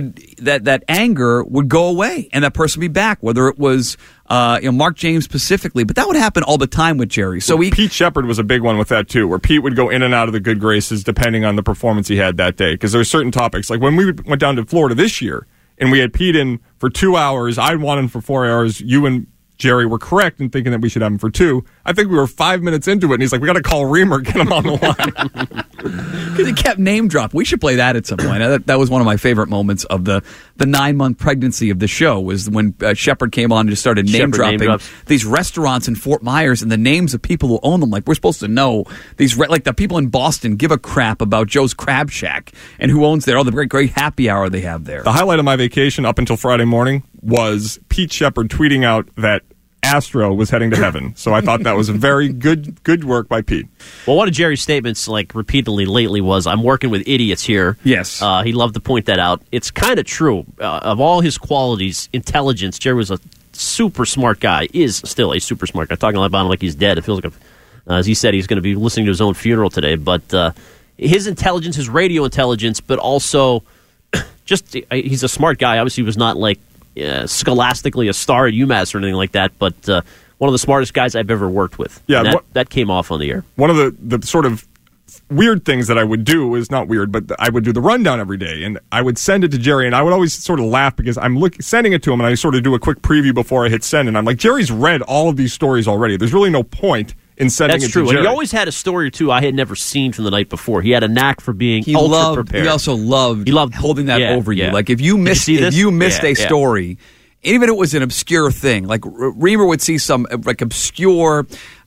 that anger would go away and that person would be back, whether it was Mark James specifically, but that would happen all the time with Jerry. So Pete Shepard was a big one with that too, where Pete would go in and out of the good graces depending on the performance he had that day, because there were certain topics, like when we went down to Florida this year and we had Pete in for 2 hours, I'd want him for 4 hours, you and Jerry were correct in thinking that we should have him for 2. I think we were 5 minutes into it, and he's like, we got to call Reamer, get him on the line. Because he kept name dropping. We should play that at some point. That was one of my favorite moments of the 9-month pregnancy of the show, was when Shepard came on and just started name dropping these restaurants in Fort Myers and the names of people who own them. Like, we're supposed to know these, like the people in Boston give a crap about Joe's Crab Shack and who owns there, all the great happy hour they have there. The highlight of my vacation up until Friday morning was Pete Shepard tweeting out that Astro was heading to heaven. So I thought that was a very good work by Pete. Well, one of Jerry's statements, like, repeatedly lately was, I'm working with idiots here. Yes. He loved to point that out. It's kind of true. Of all his qualities, intelligence, Jerry was a super smart guy, is still a super smart guy. Talking about him like he's dead. It feels like, as he said, he's going to be listening to his own funeral today. But his intelligence, his radio intelligence, but also just he's a smart guy. Obviously, he was not like scholastically a star at UMass or anything like that, but one of the smartest guys I've ever worked with. Yeah, that came off on the air. One of the sort of weird things that I would do is not weird, but I would do the rundown every day, and I would send it to Jerry, and I would always sort of laugh because I'm sending it to him, and I sort of do a quick preview before I hit send, and I'm like, Jerry's read all of these stories already. There's really no point in sending That's it true. to Jerry. And he always had a story or two I had never seen from the night before. He had a knack for being ultra prepared. He also loved holding that over you. Like if you missed a story, even if it was an obscure thing, like Reamer would see some like obscure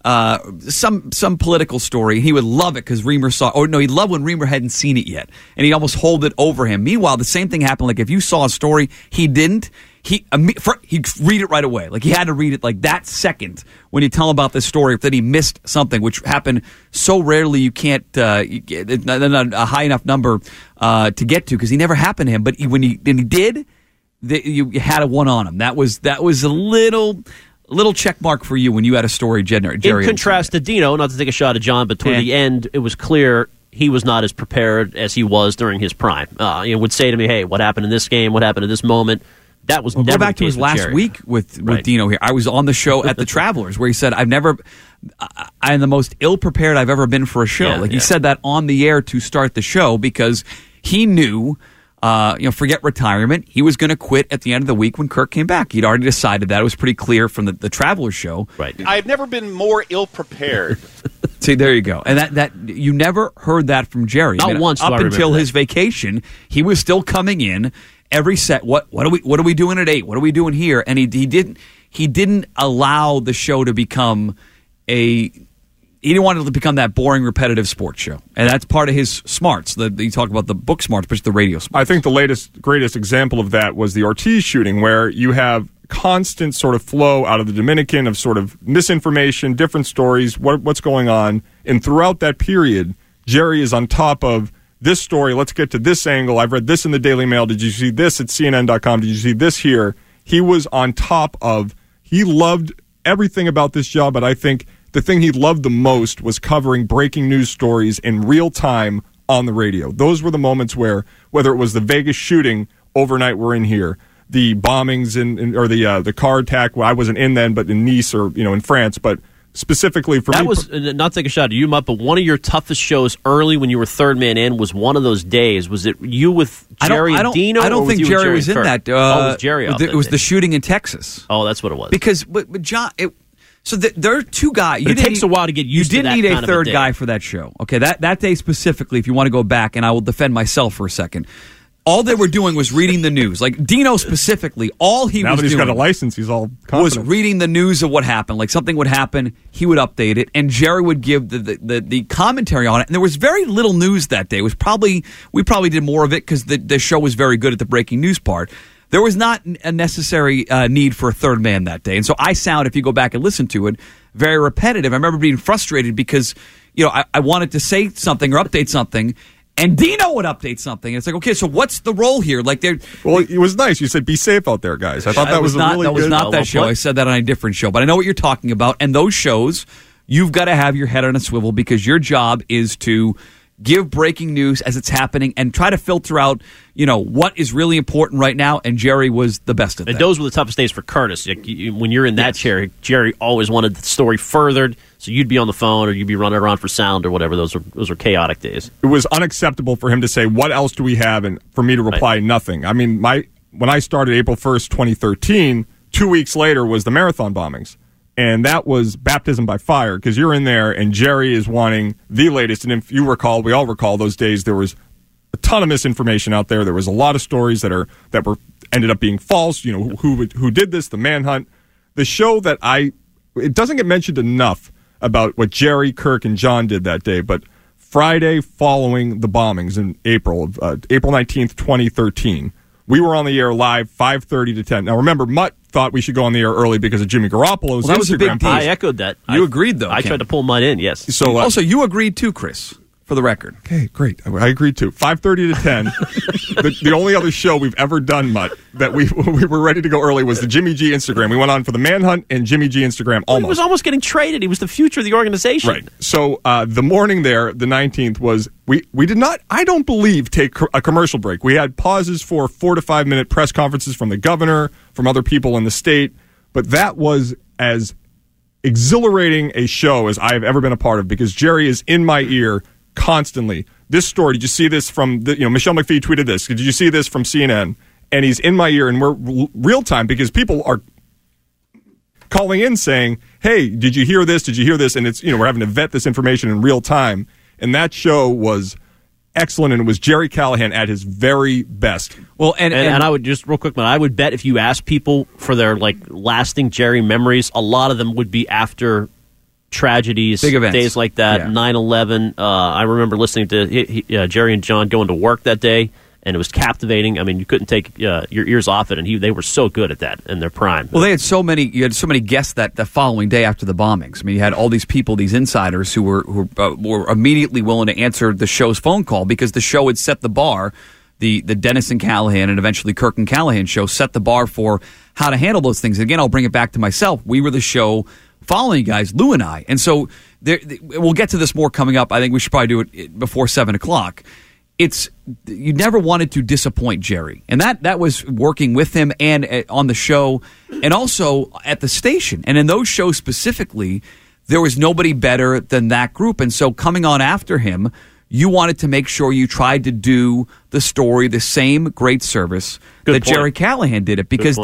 some political story, and he would love it because Reamer saw. Oh no, he'd love when Reamer hadn't seen it yet, and he'd almost hold it over him. Meanwhile, the same thing happened. Like if you saw a story he didn't, he'd read it right away. Like he had to read it like that second when you tell him about this story that he missed something, which happened so rarely you can't not a high enough number to get to because he never happened to him. But when he did, you had a one on him. That was a little check mark for you when you had a story, Jerry. In contrast to Dino, not to take a shot at John, but toward the end, it was clear he was not as prepared as he was during his prime. He would say to me, hey, what happened in this game? What happened in this moment? That was never go back the to case his last Jerry. week with Dino here. I was on the show at the Travelers where he said, I'm the most ill-prepared I've ever been for a show. He said that on the air to start the show because he knew forget retirement. He was going to quit at the end of the week when Kirk came back. He'd already decided that. It was pretty clear from the Travelers show. Right. I've never been more ill-prepared. See, there you go. And that you never heard that from Jerry. Not once. Up until his vacation, he was still coming in every set. What are we doing at 8? What are we doing here? And he didn't allow the show to become he didn't want it to become that boring, repetitive sports show. And that's part of his smarts. You talk about the book smarts, but it's the radio smarts. I think the greatest example of that was the Ortiz shooting, where you have constant sort of flow out of the Dominican of sort of misinformation, different stories, what's going on. And throughout that period, Jerry is on top of this story. Let's get to this angle. I've read this in the Daily Mail. Did you see this at CNN.com? Did you see this here? He was on top of, he loved everything about this job, but I think the thing he loved the most was covering breaking news stories in real time on the radio. Those were the moments where, whether it was the Vegas shooting overnight, we're in here, the bombings or the car attack. Well, I wasn't in then, but in Nice or in France. But specifically for me, that was not to take a shot at you, Mutt, but one of your toughest shows early when you were third man in was one of those days. Was it you with Jerry and Dino? I don't think Jerry was in that. It was Jerry. It was the shooting in Texas. Oh, that's what it was. Because but John. So there are two guys. It takes a while to get used to that. You didn't need a third guy for that show. Okay, that day specifically, if you want to go back, and I will defend myself for a second, all they were doing was reading the news. Like Dino specifically, all he was doing. Now that he's got a license, he's all confident. Was reading the news of what happened. Like something would happen, he would update it, and Jerry would give the commentary on it. And there was very little news that day. We probably did more of it because the show was very good at the breaking news part. There was not a necessary need for a third man that day. And so I sound, if you go back and listen to it, very repetitive. I remember being frustrated because, I wanted to say something or update something, and Dino would update something. And it's like, okay, so what's the role here? Well, it was nice. You said, be safe out there, guys. I thought that was not, really good. That was not that show. I said that on a different show. But I know what you're talking about. And those shows, you've got to have your head on a swivel because your job is to give breaking news as it's happening and try to filter out, what is really important right now. And Jerry was the best at that. And those were the toughest days for Curtis. When you're in that chair, Jerry always wanted the story furthered, so you'd be on the phone or you'd be running around for sound or whatever. Those are chaotic days. It was unacceptable for him to say, what else do we have? And for me to reply, nothing. I mean, when I started April 1st, 2013, 2 weeks later was the marathon bombings. And that was baptism by fire because you're in there and Jerry is wanting the latest. And if you recall, we all recall those days, there was a ton of misinformation out there. There was a lot of stories that were ended up being false. Who did this, the manhunt. The show that it doesn't get mentioned enough about what Jerry, Kirk, and John did that day. But Friday following the bombings in April 19th, 2013, we were on the air live 5:30 to 10. Now remember, Mutt thought we should go on the air early because of Jimmy Garoppolo's that was a big Instagram deal. post. I echoed that. You agreed, though. I tried to pull Mutt in, yes. So also, you agreed too, Chris. for the record. Okay, great. I agree too. 5:30 to 10. the only other show we've ever done, Mutt, that we were ready to go early was the Jimmy G Instagram. We went on for the Manhunt and Jimmy G Instagram almost. He was almost getting traded. He was the future of the organization. Right. So the morning there, the 19th, was we did not, I don't believe, take a commercial break. We had pauses for 4 to 5 minute press conferences from the governor, from other people in the state, but that was as exhilarating a show as I have ever been a part of because Jerry is in my ear constantly. This story, did you see this from Michelle McPhee tweeted this? Did you see this from CNN? And he's in my ear, and we're real time because people are calling in saying, "Hey, did you hear this? Did you hear this?" And it's we're having to vet this information in real time. And that show was excellent, and it was Jerry Callahan at his very best. Well, and I would just real quick, man, I would bet if you ask people for their lasting Jerry memories, a lot of them would be after tragedies, big events, days like that, 9/11. I remember listening to Jerry and John going to work that day, and it was captivating. I mean, you couldn't take your ears off it, and they were so good at that in their prime. Well, you had so many guests that the following day after the bombings. I mean, you had all these people, these insiders who were immediately willing to answer the show's phone call because the show had set the bar. The Dennis and Callahan and eventually Kirk and Callahan show set the bar for how to handle those things. Again, I'll bring it back to myself. We were the show following you guys, Lou and I. And so we'll get to this more coming up. I think we should probably do it before 7 o'clock. You never wanted to disappoint Jerry. And that was working with him and on the show and also at the station. And in those shows specifically, there was nobody better than that group. And so coming on after him, you wanted to make sure you tried to do the story, the same great service that Jerry Callahan did it because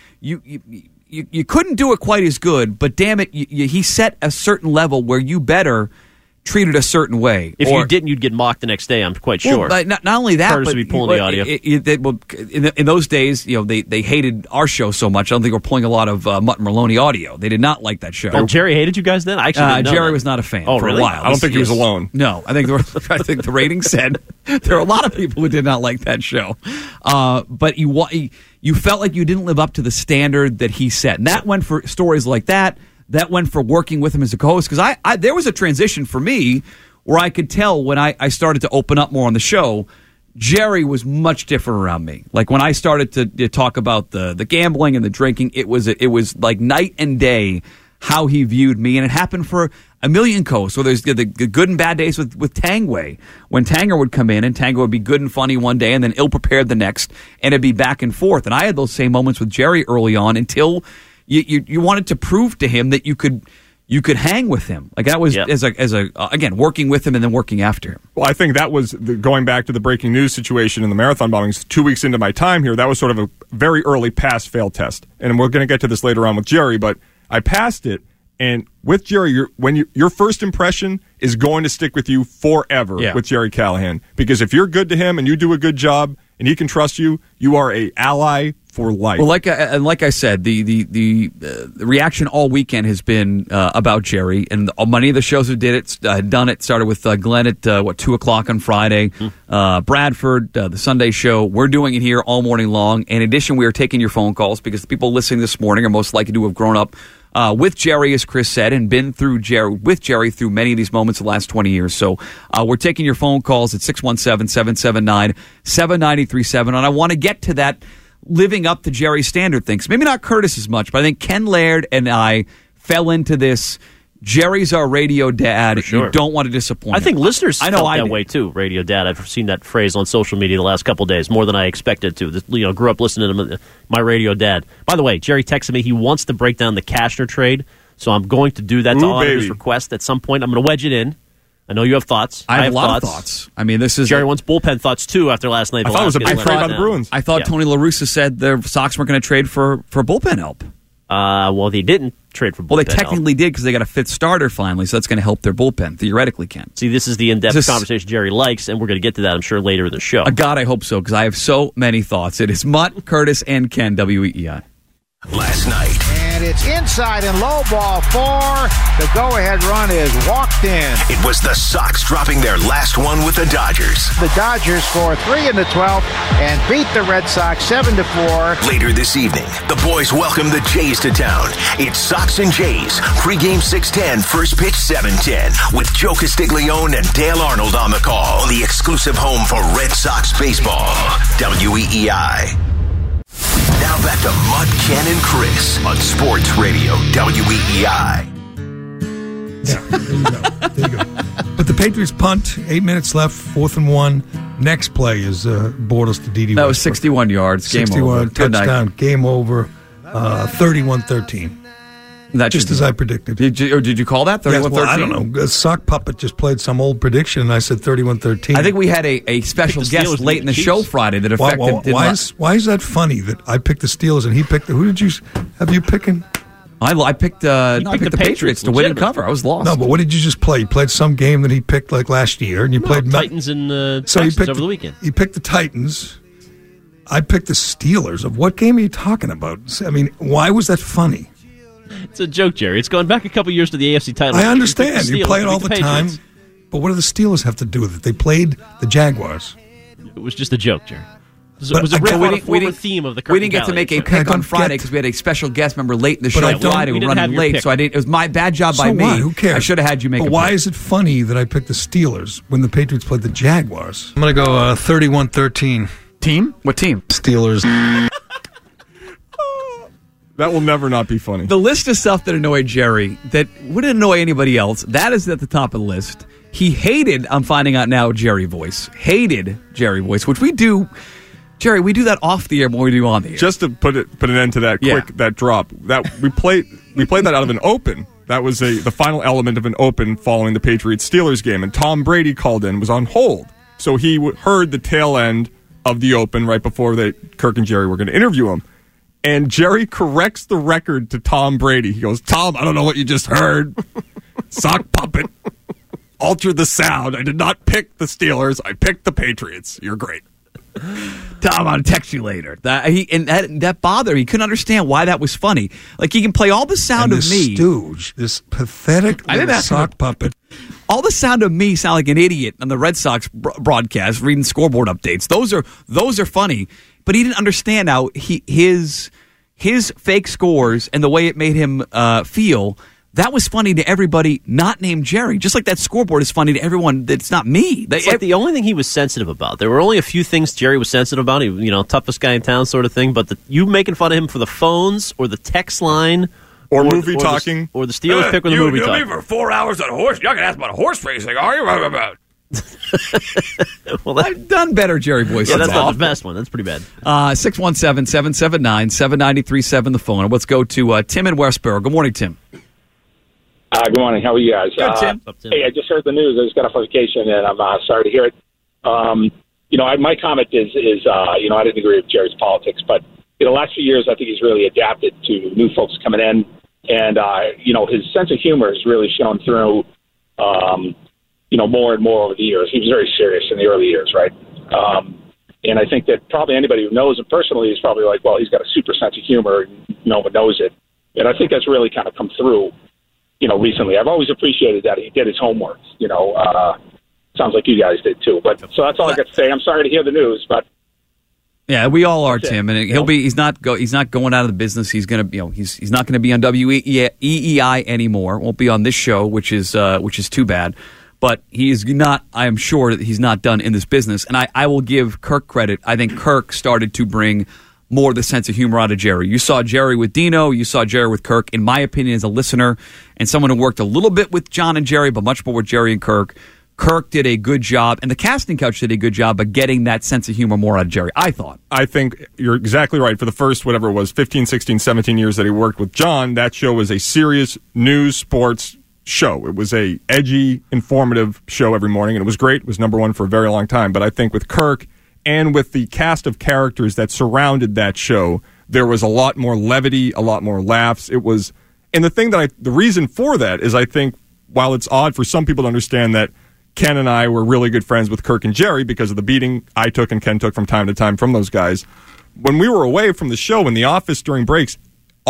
you couldn't do it quite as good, but damn it, he set a certain level where you better treat it a certain way. If you didn't, you'd get mocked the next day, I'm quite sure. Well, not only that, Curtis but would be pulling the audio. In those days, they hated our show so much. I don't think we're pulling a lot of Mutt and Maloney audio. They did not like that show. Oh, Jerry hated you guys then? I actually didn't know Jerry that. was not a fan for a while. I don't think he was alone. No, I think the ratings said there are a lot of people who did not like that show. But you felt like you didn't live up to the standard that he set. And that went for stories like that. That went for working with him as a co-host. Because there was a transition for me where I could tell when I started to open up more on the show, Jerry was much different around me. Like when I started to talk about the gambling and the drinking, it was like night and day how he viewed me. And it happened for a million co-hosts. So there's the good and bad days with Tangway. When Tanger would come in and Tanger would be good and funny one day and then ill-prepared the next, and it'd be back and forth. And I had those same moments with Jerry early on until you wanted to prove to him that you could hang with him. Like that was again, working with him and then working after him. Well, I think that was going back to the breaking news situation in the marathon bombings 2 weeks into my time here. That was sort of a very early pass-fail test. And we're going to get to this later on with Jerry, but I passed it. And with Jerry, your first impression is going to stick with you forever with Jerry Callahan. Because if you're good to him and you do a good job and he can trust you, you are an ally for life. Well, like I said, the reaction all weekend has been about Jerry, and many of the shows who did it had done it. Started with Glenn at 2 o'clock on Friday, Bradford, the Sunday show. We're doing it here all morning long. In addition, we are taking your phone calls because the people listening this morning are most likely to have grown up with Jerry, as Chris said, and been through with Jerry through many of these moments the last 20 years. So we're taking your phone calls at 617-779-7937, and I want to get to that living up to Jerry's standard things. Maybe not Curtis as much, but I think Ken Laird and I fell into this. Jerry's our radio dad. Sure. You don't want to disappoint I think him. listeners felt that way too, radio dad. I've seen that phrase on social media the last couple of days, more than I expected to. Grew up listening to my radio dad. By the way, Jerry texted me. He wants to break down the Cashner trade, so I'm going to do that to honor his request at some point. I'm going to wedge it in. I know you have thoughts. I have a lot of thoughts. I mean, this is Jerry wants bullpen thoughts too after last night. I thought it was a big trade by the Bruins. I thought Tony La Russa said the Sox weren't going to trade for bullpen help. Well, they didn't trade for bullpen. Well, they technically did because they got a fifth starter finally, so that's going to help their bullpen. Theoretically, Ken. See, this is the in-depth conversation Jerry likes, and we're going to get to that, I'm sure, later in the show. God, I hope so, because I have so many thoughts. It is Mutt, Curtis, and Ken, WEEI. Last night. And It's inside and low ball 4. The go-ahead run is walked in. It was the Sox dropping their last one with the Dodgers. The Dodgers score 3 in the 12th and beat the Red Sox 7-4. Later this evening, the boys welcome the Jays to town. It's Sox and Jays, pregame 6:10, first pitch 7:10, with Joe Castiglione and Dale Arnold on the call. The exclusive home for Red Sox baseball, WEEI. Now back to Mutt, Ken, and Chris on Sports Radio, WEEI. Yeah, there you go. But the Patriots punt, 8 minutes left, 4th and 1. Next play is Bortles to Dede. That was 61 yards. Game 61, over. Touchdown. Game over. 31-13. Just as I predicted. Did you call that 31-13? Yes, well, I don't know. Sock Puppet just played some old prediction, and I said 31-13. I think we had a special guest late in the show Friday that affected. Why is that funny that I picked the Steelers and he picked who did you have you picking? I picked the Patriots to win and cover. I was lost. No, but what did you just play? You played some game that he picked like last year, and you played Titans and Texans over the weekend. You picked the Titans. I picked the Steelers. Of what game are you talking about? I mean, why was that funny? It's a joke, Jerry. It's going back a couple years to the AFC title. I understand. You play it all the time. But what do the Steelers have to do with it? They played the Jaguars. It was just a joke, Jerry. It was a former theme of the Kirk We didn't get to make a pick on Friday because we had a special guest member late in the show Friday. We were running late, so it was my bad job by me. Who cares? I should have had you make a pick. But why is it funny that I picked the Steelers when the Patriots played the Jaguars? I'm going to go 31-13. Team? What team? Steelers. That will never not be funny. The list of stuff that annoyed Jerry that wouldn't annoy anybody else, that is at the top of the list. He hated, I'm finding out now, Jerry voice. Hated Jerry voice, which we do. Jerry, we do that off the air more than we do on the air. Just to put an end to that that drop. That we played that out of an open. That was the final element of an open following the Patriots-Steelers game, and Tom Brady called in, was on hold. So he heard the tail end of the open right before Kirk and Jerry were going to interview him. And Jerry corrects the record to Tom Brady. He goes, Tom, I don't know what you just heard. Sock Puppet. Alter the sound. I did not pick the Steelers. I picked the Patriots. You're great. Tom, I'll text you later. That bothered him. He couldn't understand why that was funny. Like, he can play all the sound of me. Stooge, this pathetic sock puppet. All the sound of me sound like an idiot on the Red Sox broadcast reading scoreboard updates. Those are funny. But he didn't understand how his fake scores and the way it made him feel. That was funny to everybody not named Jerry. Just like that scoreboard is funny to everyone that's not me. It's like the only thing he was sensitive about. There were only a few things Jerry was sensitive about. He, toughest guy in town sort of thing. But you making fun of him for the phones or the text line or movie talking. Or the Steelers pick with the movie talking. You me for 4 hours on horse. You're not going to ask about horse racing, are you? About? Well, I've done better, Jerry voice. Yeah, that's not the best one. That's pretty bad. 617-779-7937, the phone. Let's go to Tim in Westboro. Good morning, Tim. Good morning. How are you guys? Good, Tim. Hey, I just heard the news. I just got a notification, and I'm sorry to hear it. My comment is I didn't agree with Jerry's politics, but the last few years, I think he's really adapted to new folks coming in, and his sense of humor has really shown through. More and more over the years. He was very serious in the early years, right? And I think that probably anybody who knows him personally is probably like, well, he's got a super sense of humor, and no one knows it. And I think that's really kind of come through, recently. I've always appreciated that he did his homework. Sounds like you guys did too. But so that's all I got to say. I'm sorry to hear the news, but yeah, we all are, Tim, and he's not going out of the business. He's going to he's not going to be on WEEI anymore. Won't be on this show, which is too bad. But he is not, I am sure that he's not done in this business. And I will give Kirk credit. I think Kirk started to bring more of the sense of humor out of Jerry. You saw Jerry with Dino. You saw Jerry with Kirk. In my opinion, as a listener and someone who worked a little bit with John and Jerry, but much more with Jerry and Kirk, Kirk did a good job, and the casting couch did a good job of getting that sense of humor more out of Jerry, I thought. I think you're exactly right. For the first, whatever it was, 15, 16, 17 years that he worked with John, that show was a serious news, sports show. It was a edgy, informative show every morning, and it was great. It was number one for a very long time. But I think with Kirk and with the cast of characters that surrounded that show, there was a lot more levity, a lot more laughs. It was, and the reason for that is I think while it's odd for some people to understand that Ken and I were really good friends with Kirk and Jerry because of the beating I took and Ken took from time to time from those guys, when we were away from the show in the office during breaks,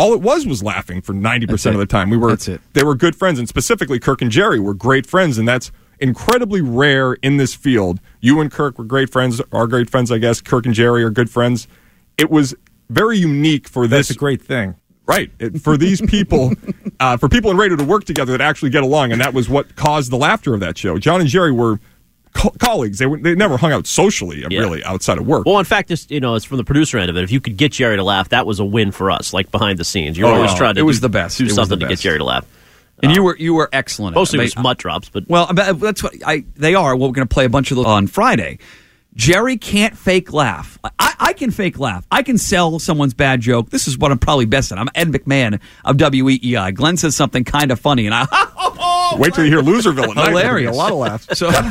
all it was laughing for 90% of the time. That's it. They were good friends, and specifically Kirk and Jerry were great friends, and that's incredibly rare in this field. You and Kirk were great friends, are great friends, I guess. Kirk and Jerry are good friends. It was very unique for this. That's a great thing. Right. For these people, for people in radio to work together that actually get along, and that was what caused the laughter of that show. John and Jerry were colleagues. They never hung out socially, really, outside of work. Well, in fact, it's from the producer end of it. If you could get Jerry to laugh, that was a win for us, like behind the scenes. You're always trying to do something to get Jerry to laugh. And you were excellent. Mostly it was smut drops, but that's what they are. Well, we're going to play a bunch of those on Friday. Jerry can't fake laugh. I can fake laugh. I can sell someone's bad joke. This is what I'm probably best at. I'm Ed McMahon of WEEI. Glenn says something kind of funny, and wait till you hear Loserville at night. Hilarious. A lot of laughs.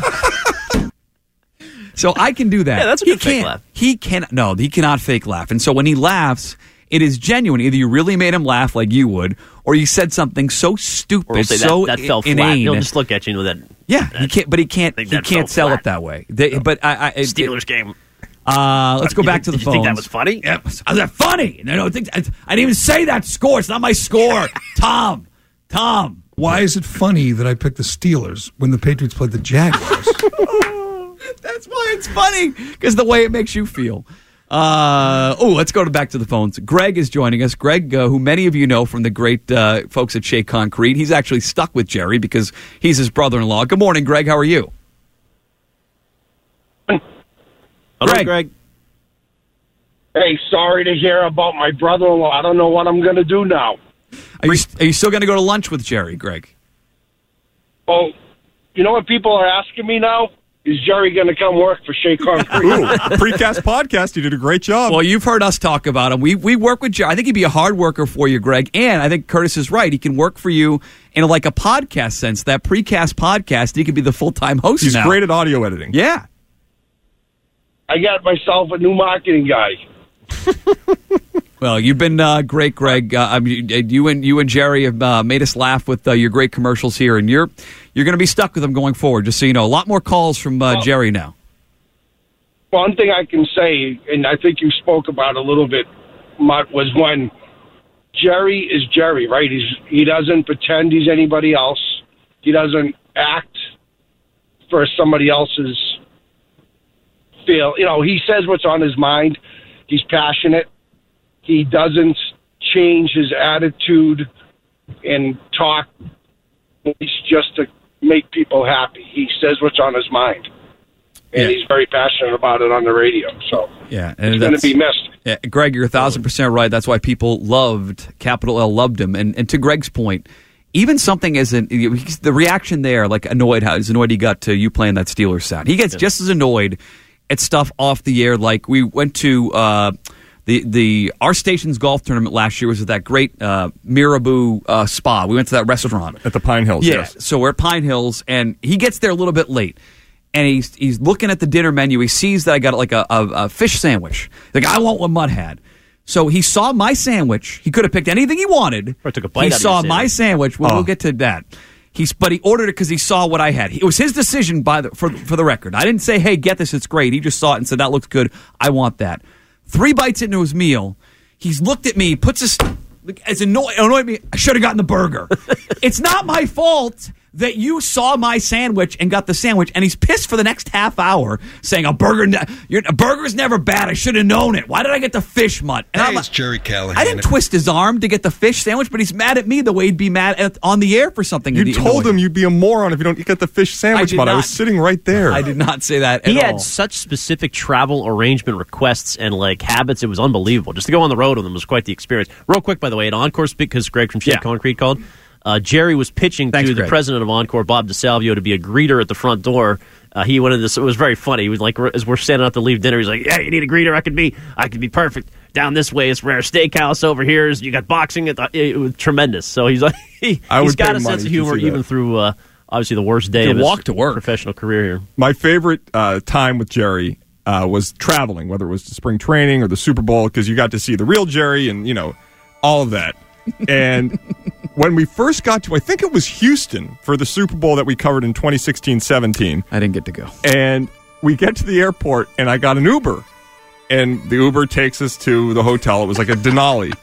So I can do that. Yeah, that's a good fake laugh. He cannot fake laugh. And so when he laughs, it is genuine. Either you really made him laugh like you would, or you said something so stupid, or say so that fell flat. inane. He'll just look at you with that. Yeah, he can't. But he can't sell it that way. But Steelers game. Let's go back to the phones. You think that was funny? Yeah, was that funny? No, I didn't even say that score. It's not my score. Tom. Why is it funny that I picked the Steelers when the Patriots played the Jaguars? That's why it's funny, because the way it makes you feel. Let's go back to the phones. Greg is joining us. Greg, who many of you know from the great folks at Shea Concrete. He's actually stuck with Jerry because he's his brother-in-law. Good morning, Greg. How are you? Hello, Greg. Hey, sorry to hear about my brother-in-law. I don't know what I'm going to do now. Are you still going to go to lunch with Jerry, Greg? Well, you know what people are asking me now? Is Jerry going to come work for Shea Concrete? Ooh, Precast Podcast, you did a great job. Well, you've heard us talk about him. We work with Jerry. I think he'd be a hard worker for you, Greg. And I think Curtis is right. He can work for you in like a podcast sense. That Precast Podcast, he could be the full-time host He's now. great at audio editing. Yeah. I got myself a new marketing guy. Well, you've been great, Greg. You and Jerry have made us laugh with your great commercials here, and you're going to be stuck with them going forward. Just so you know, a lot more calls from Jerry now. One thing I can say, and I think you spoke about a little bit, Mutt, was when Jerry is Jerry, right? He doesn't pretend he's anybody else. He doesn't act for somebody else's feel. He says what's on his mind. He's passionate. He doesn't change his attitude and talk just to make people happy. He says what's on his mind. And he's very passionate about it on the radio. So yeah, and it's going to be missed. Yeah, Greg, you're 1,000% right. That's why people loved, capital L, loved him. And to Greg's point, even something as the reaction there, like annoyed he got to you playing that Steelers sound. He gets just as annoyed at stuff off the air. Like we went to our station's golf tournament last year was at that great Mirabu spa. We went to that restaurant at the Pine Hills. Yeah, yes. So we're at Pine Hills, and he gets there a little bit late, and he's looking at the dinner menu. He sees that I got like a fish sandwich. Like, I want what Mutt had. So he saw my sandwich. He could have picked anything he wanted. Or took a bite. He saw my sandwich. We'll get to that. But he ordered it because he saw what I had. It was his decision for the record. I didn't say, "Hey, get this. It's great." He just saw it and said, "That looks good. I want that." 3 bites into his meal, he's looked at me, puts his as annoyed me. I should have gotten the burger. It's not my fault that you saw my sandwich and got the sandwich, and he's pissed for the next half hour, saying a burger's never bad. I should have known it. Why did I get the fish, Mutt? And it's Jerry Callahan. I didn't twist his arm to get the fish sandwich, but he's mad at me the way he'd be mad on the air for something. You told him you'd be a moron if you don't get the fish sandwich, Mutt. I was sitting right there. I did not say that at all. He had such specific travel arrangement requests and habits. It was unbelievable. Just to go on the road with him was quite the experience. Real quick, by the way, at Encore, because Greg from Shea Concrete called, Jerry was pitching to the president of Encore, Bob DeSalvio, to be a greeter at the front door. He went into this. It was very funny. He was like, as we're standing up to leave dinner, he's like, "Yeah, you need a greeter. I could be perfect. Down this way, it's Rare Steakhouse. Over here, you got boxing." It was tremendous. So he's like, he's got a sense of humor even through obviously the worst day of his professional career here. My favorite time with Jerry was traveling, whether it was to spring training or the Super Bowl, because you got to see the real Jerry and all of that. And when we first got to, I think it was Houston for the Super Bowl that we covered in 2016-17. I didn't get to go. And we get to the airport, and I got an Uber. And the Uber takes us to the hotel. It was like a Denali.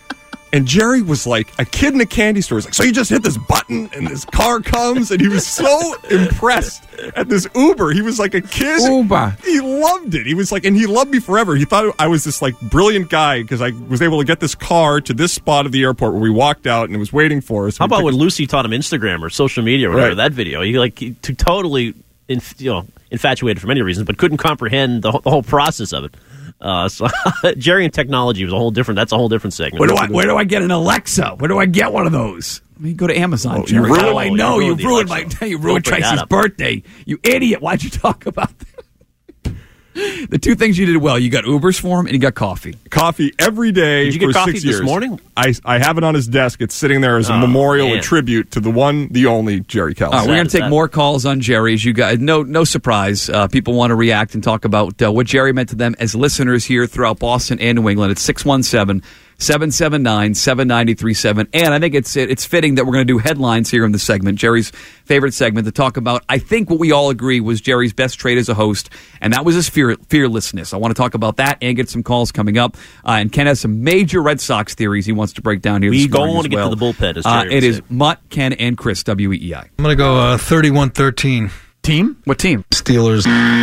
And Jerry was like a kid in a candy store. He's like, so you just hit this button and this car comes? And he was so impressed at this Uber. He was like a kid. Uber. He loved it. He was like, and he loved me forever. He thought I was this like brilliant guy because I was able to get this car to this spot of the airport where we walked out and it was waiting for us. How about when Lucy taught him Instagram or social media or whatever, that video? He totally infatuated for many reasons, but couldn't comprehend the whole process of it. So Jerry and technology was that's a whole different segment. Where do I get an Alexa? Where do I get one of those? I mean, go to Amazon, Jerry. How do I know? You ruined my day. You ruined Tracy's birthday. You idiot. Why'd you talk about that? The two things you did well, you got Ubers for him and you got coffee. Coffee every day. Did you get for coffee 6 years. this morning? I have it on his desk. It's sitting there as a memorial and tribute to the one, the only Jerry Kells. We're going to take more calls on Jerry. As you guys, no surprise. People want to react and talk about what Jerry meant to them as listeners here throughout Boston and New England. It's 617-779-7937. And I think it's fitting that we're going to do headlines here in the segment, Jerry's favorite segment, to talk about, I think what we all agree was Jerry's best trait as a host, and that was his fearlessness. I want to talk about that and get some calls coming up. And Ken has some major Red Sox theories he wants to break down here. We go on to get to the bullpen, as Jerry it is Mutt, Ken, and Chris, WEEI. I'm going to go 31-13. Team? What team? Steelers.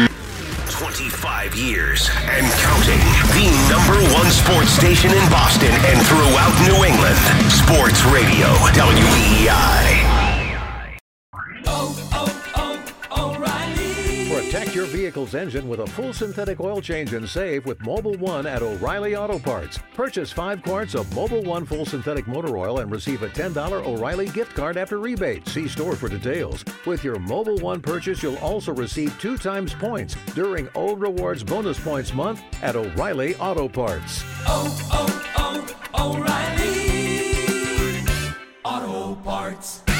25 years and counting. The #1 sports station in Boston and throughout New England. Sports Radio, WEEI. Protect your vehicle's engine with a full synthetic oil change and save with Mobil 1 at O'Reilly Auto Parts. Purchase 5 quarts of Mobil 1 full synthetic motor oil and receive a $10 O'Reilly gift card after rebate. See store for details. With your Mobil 1 purchase, you'll also receive 2 times points during O Rewards Bonus Points Month at O'Reilly Auto Parts. O'Reilly Auto Parts.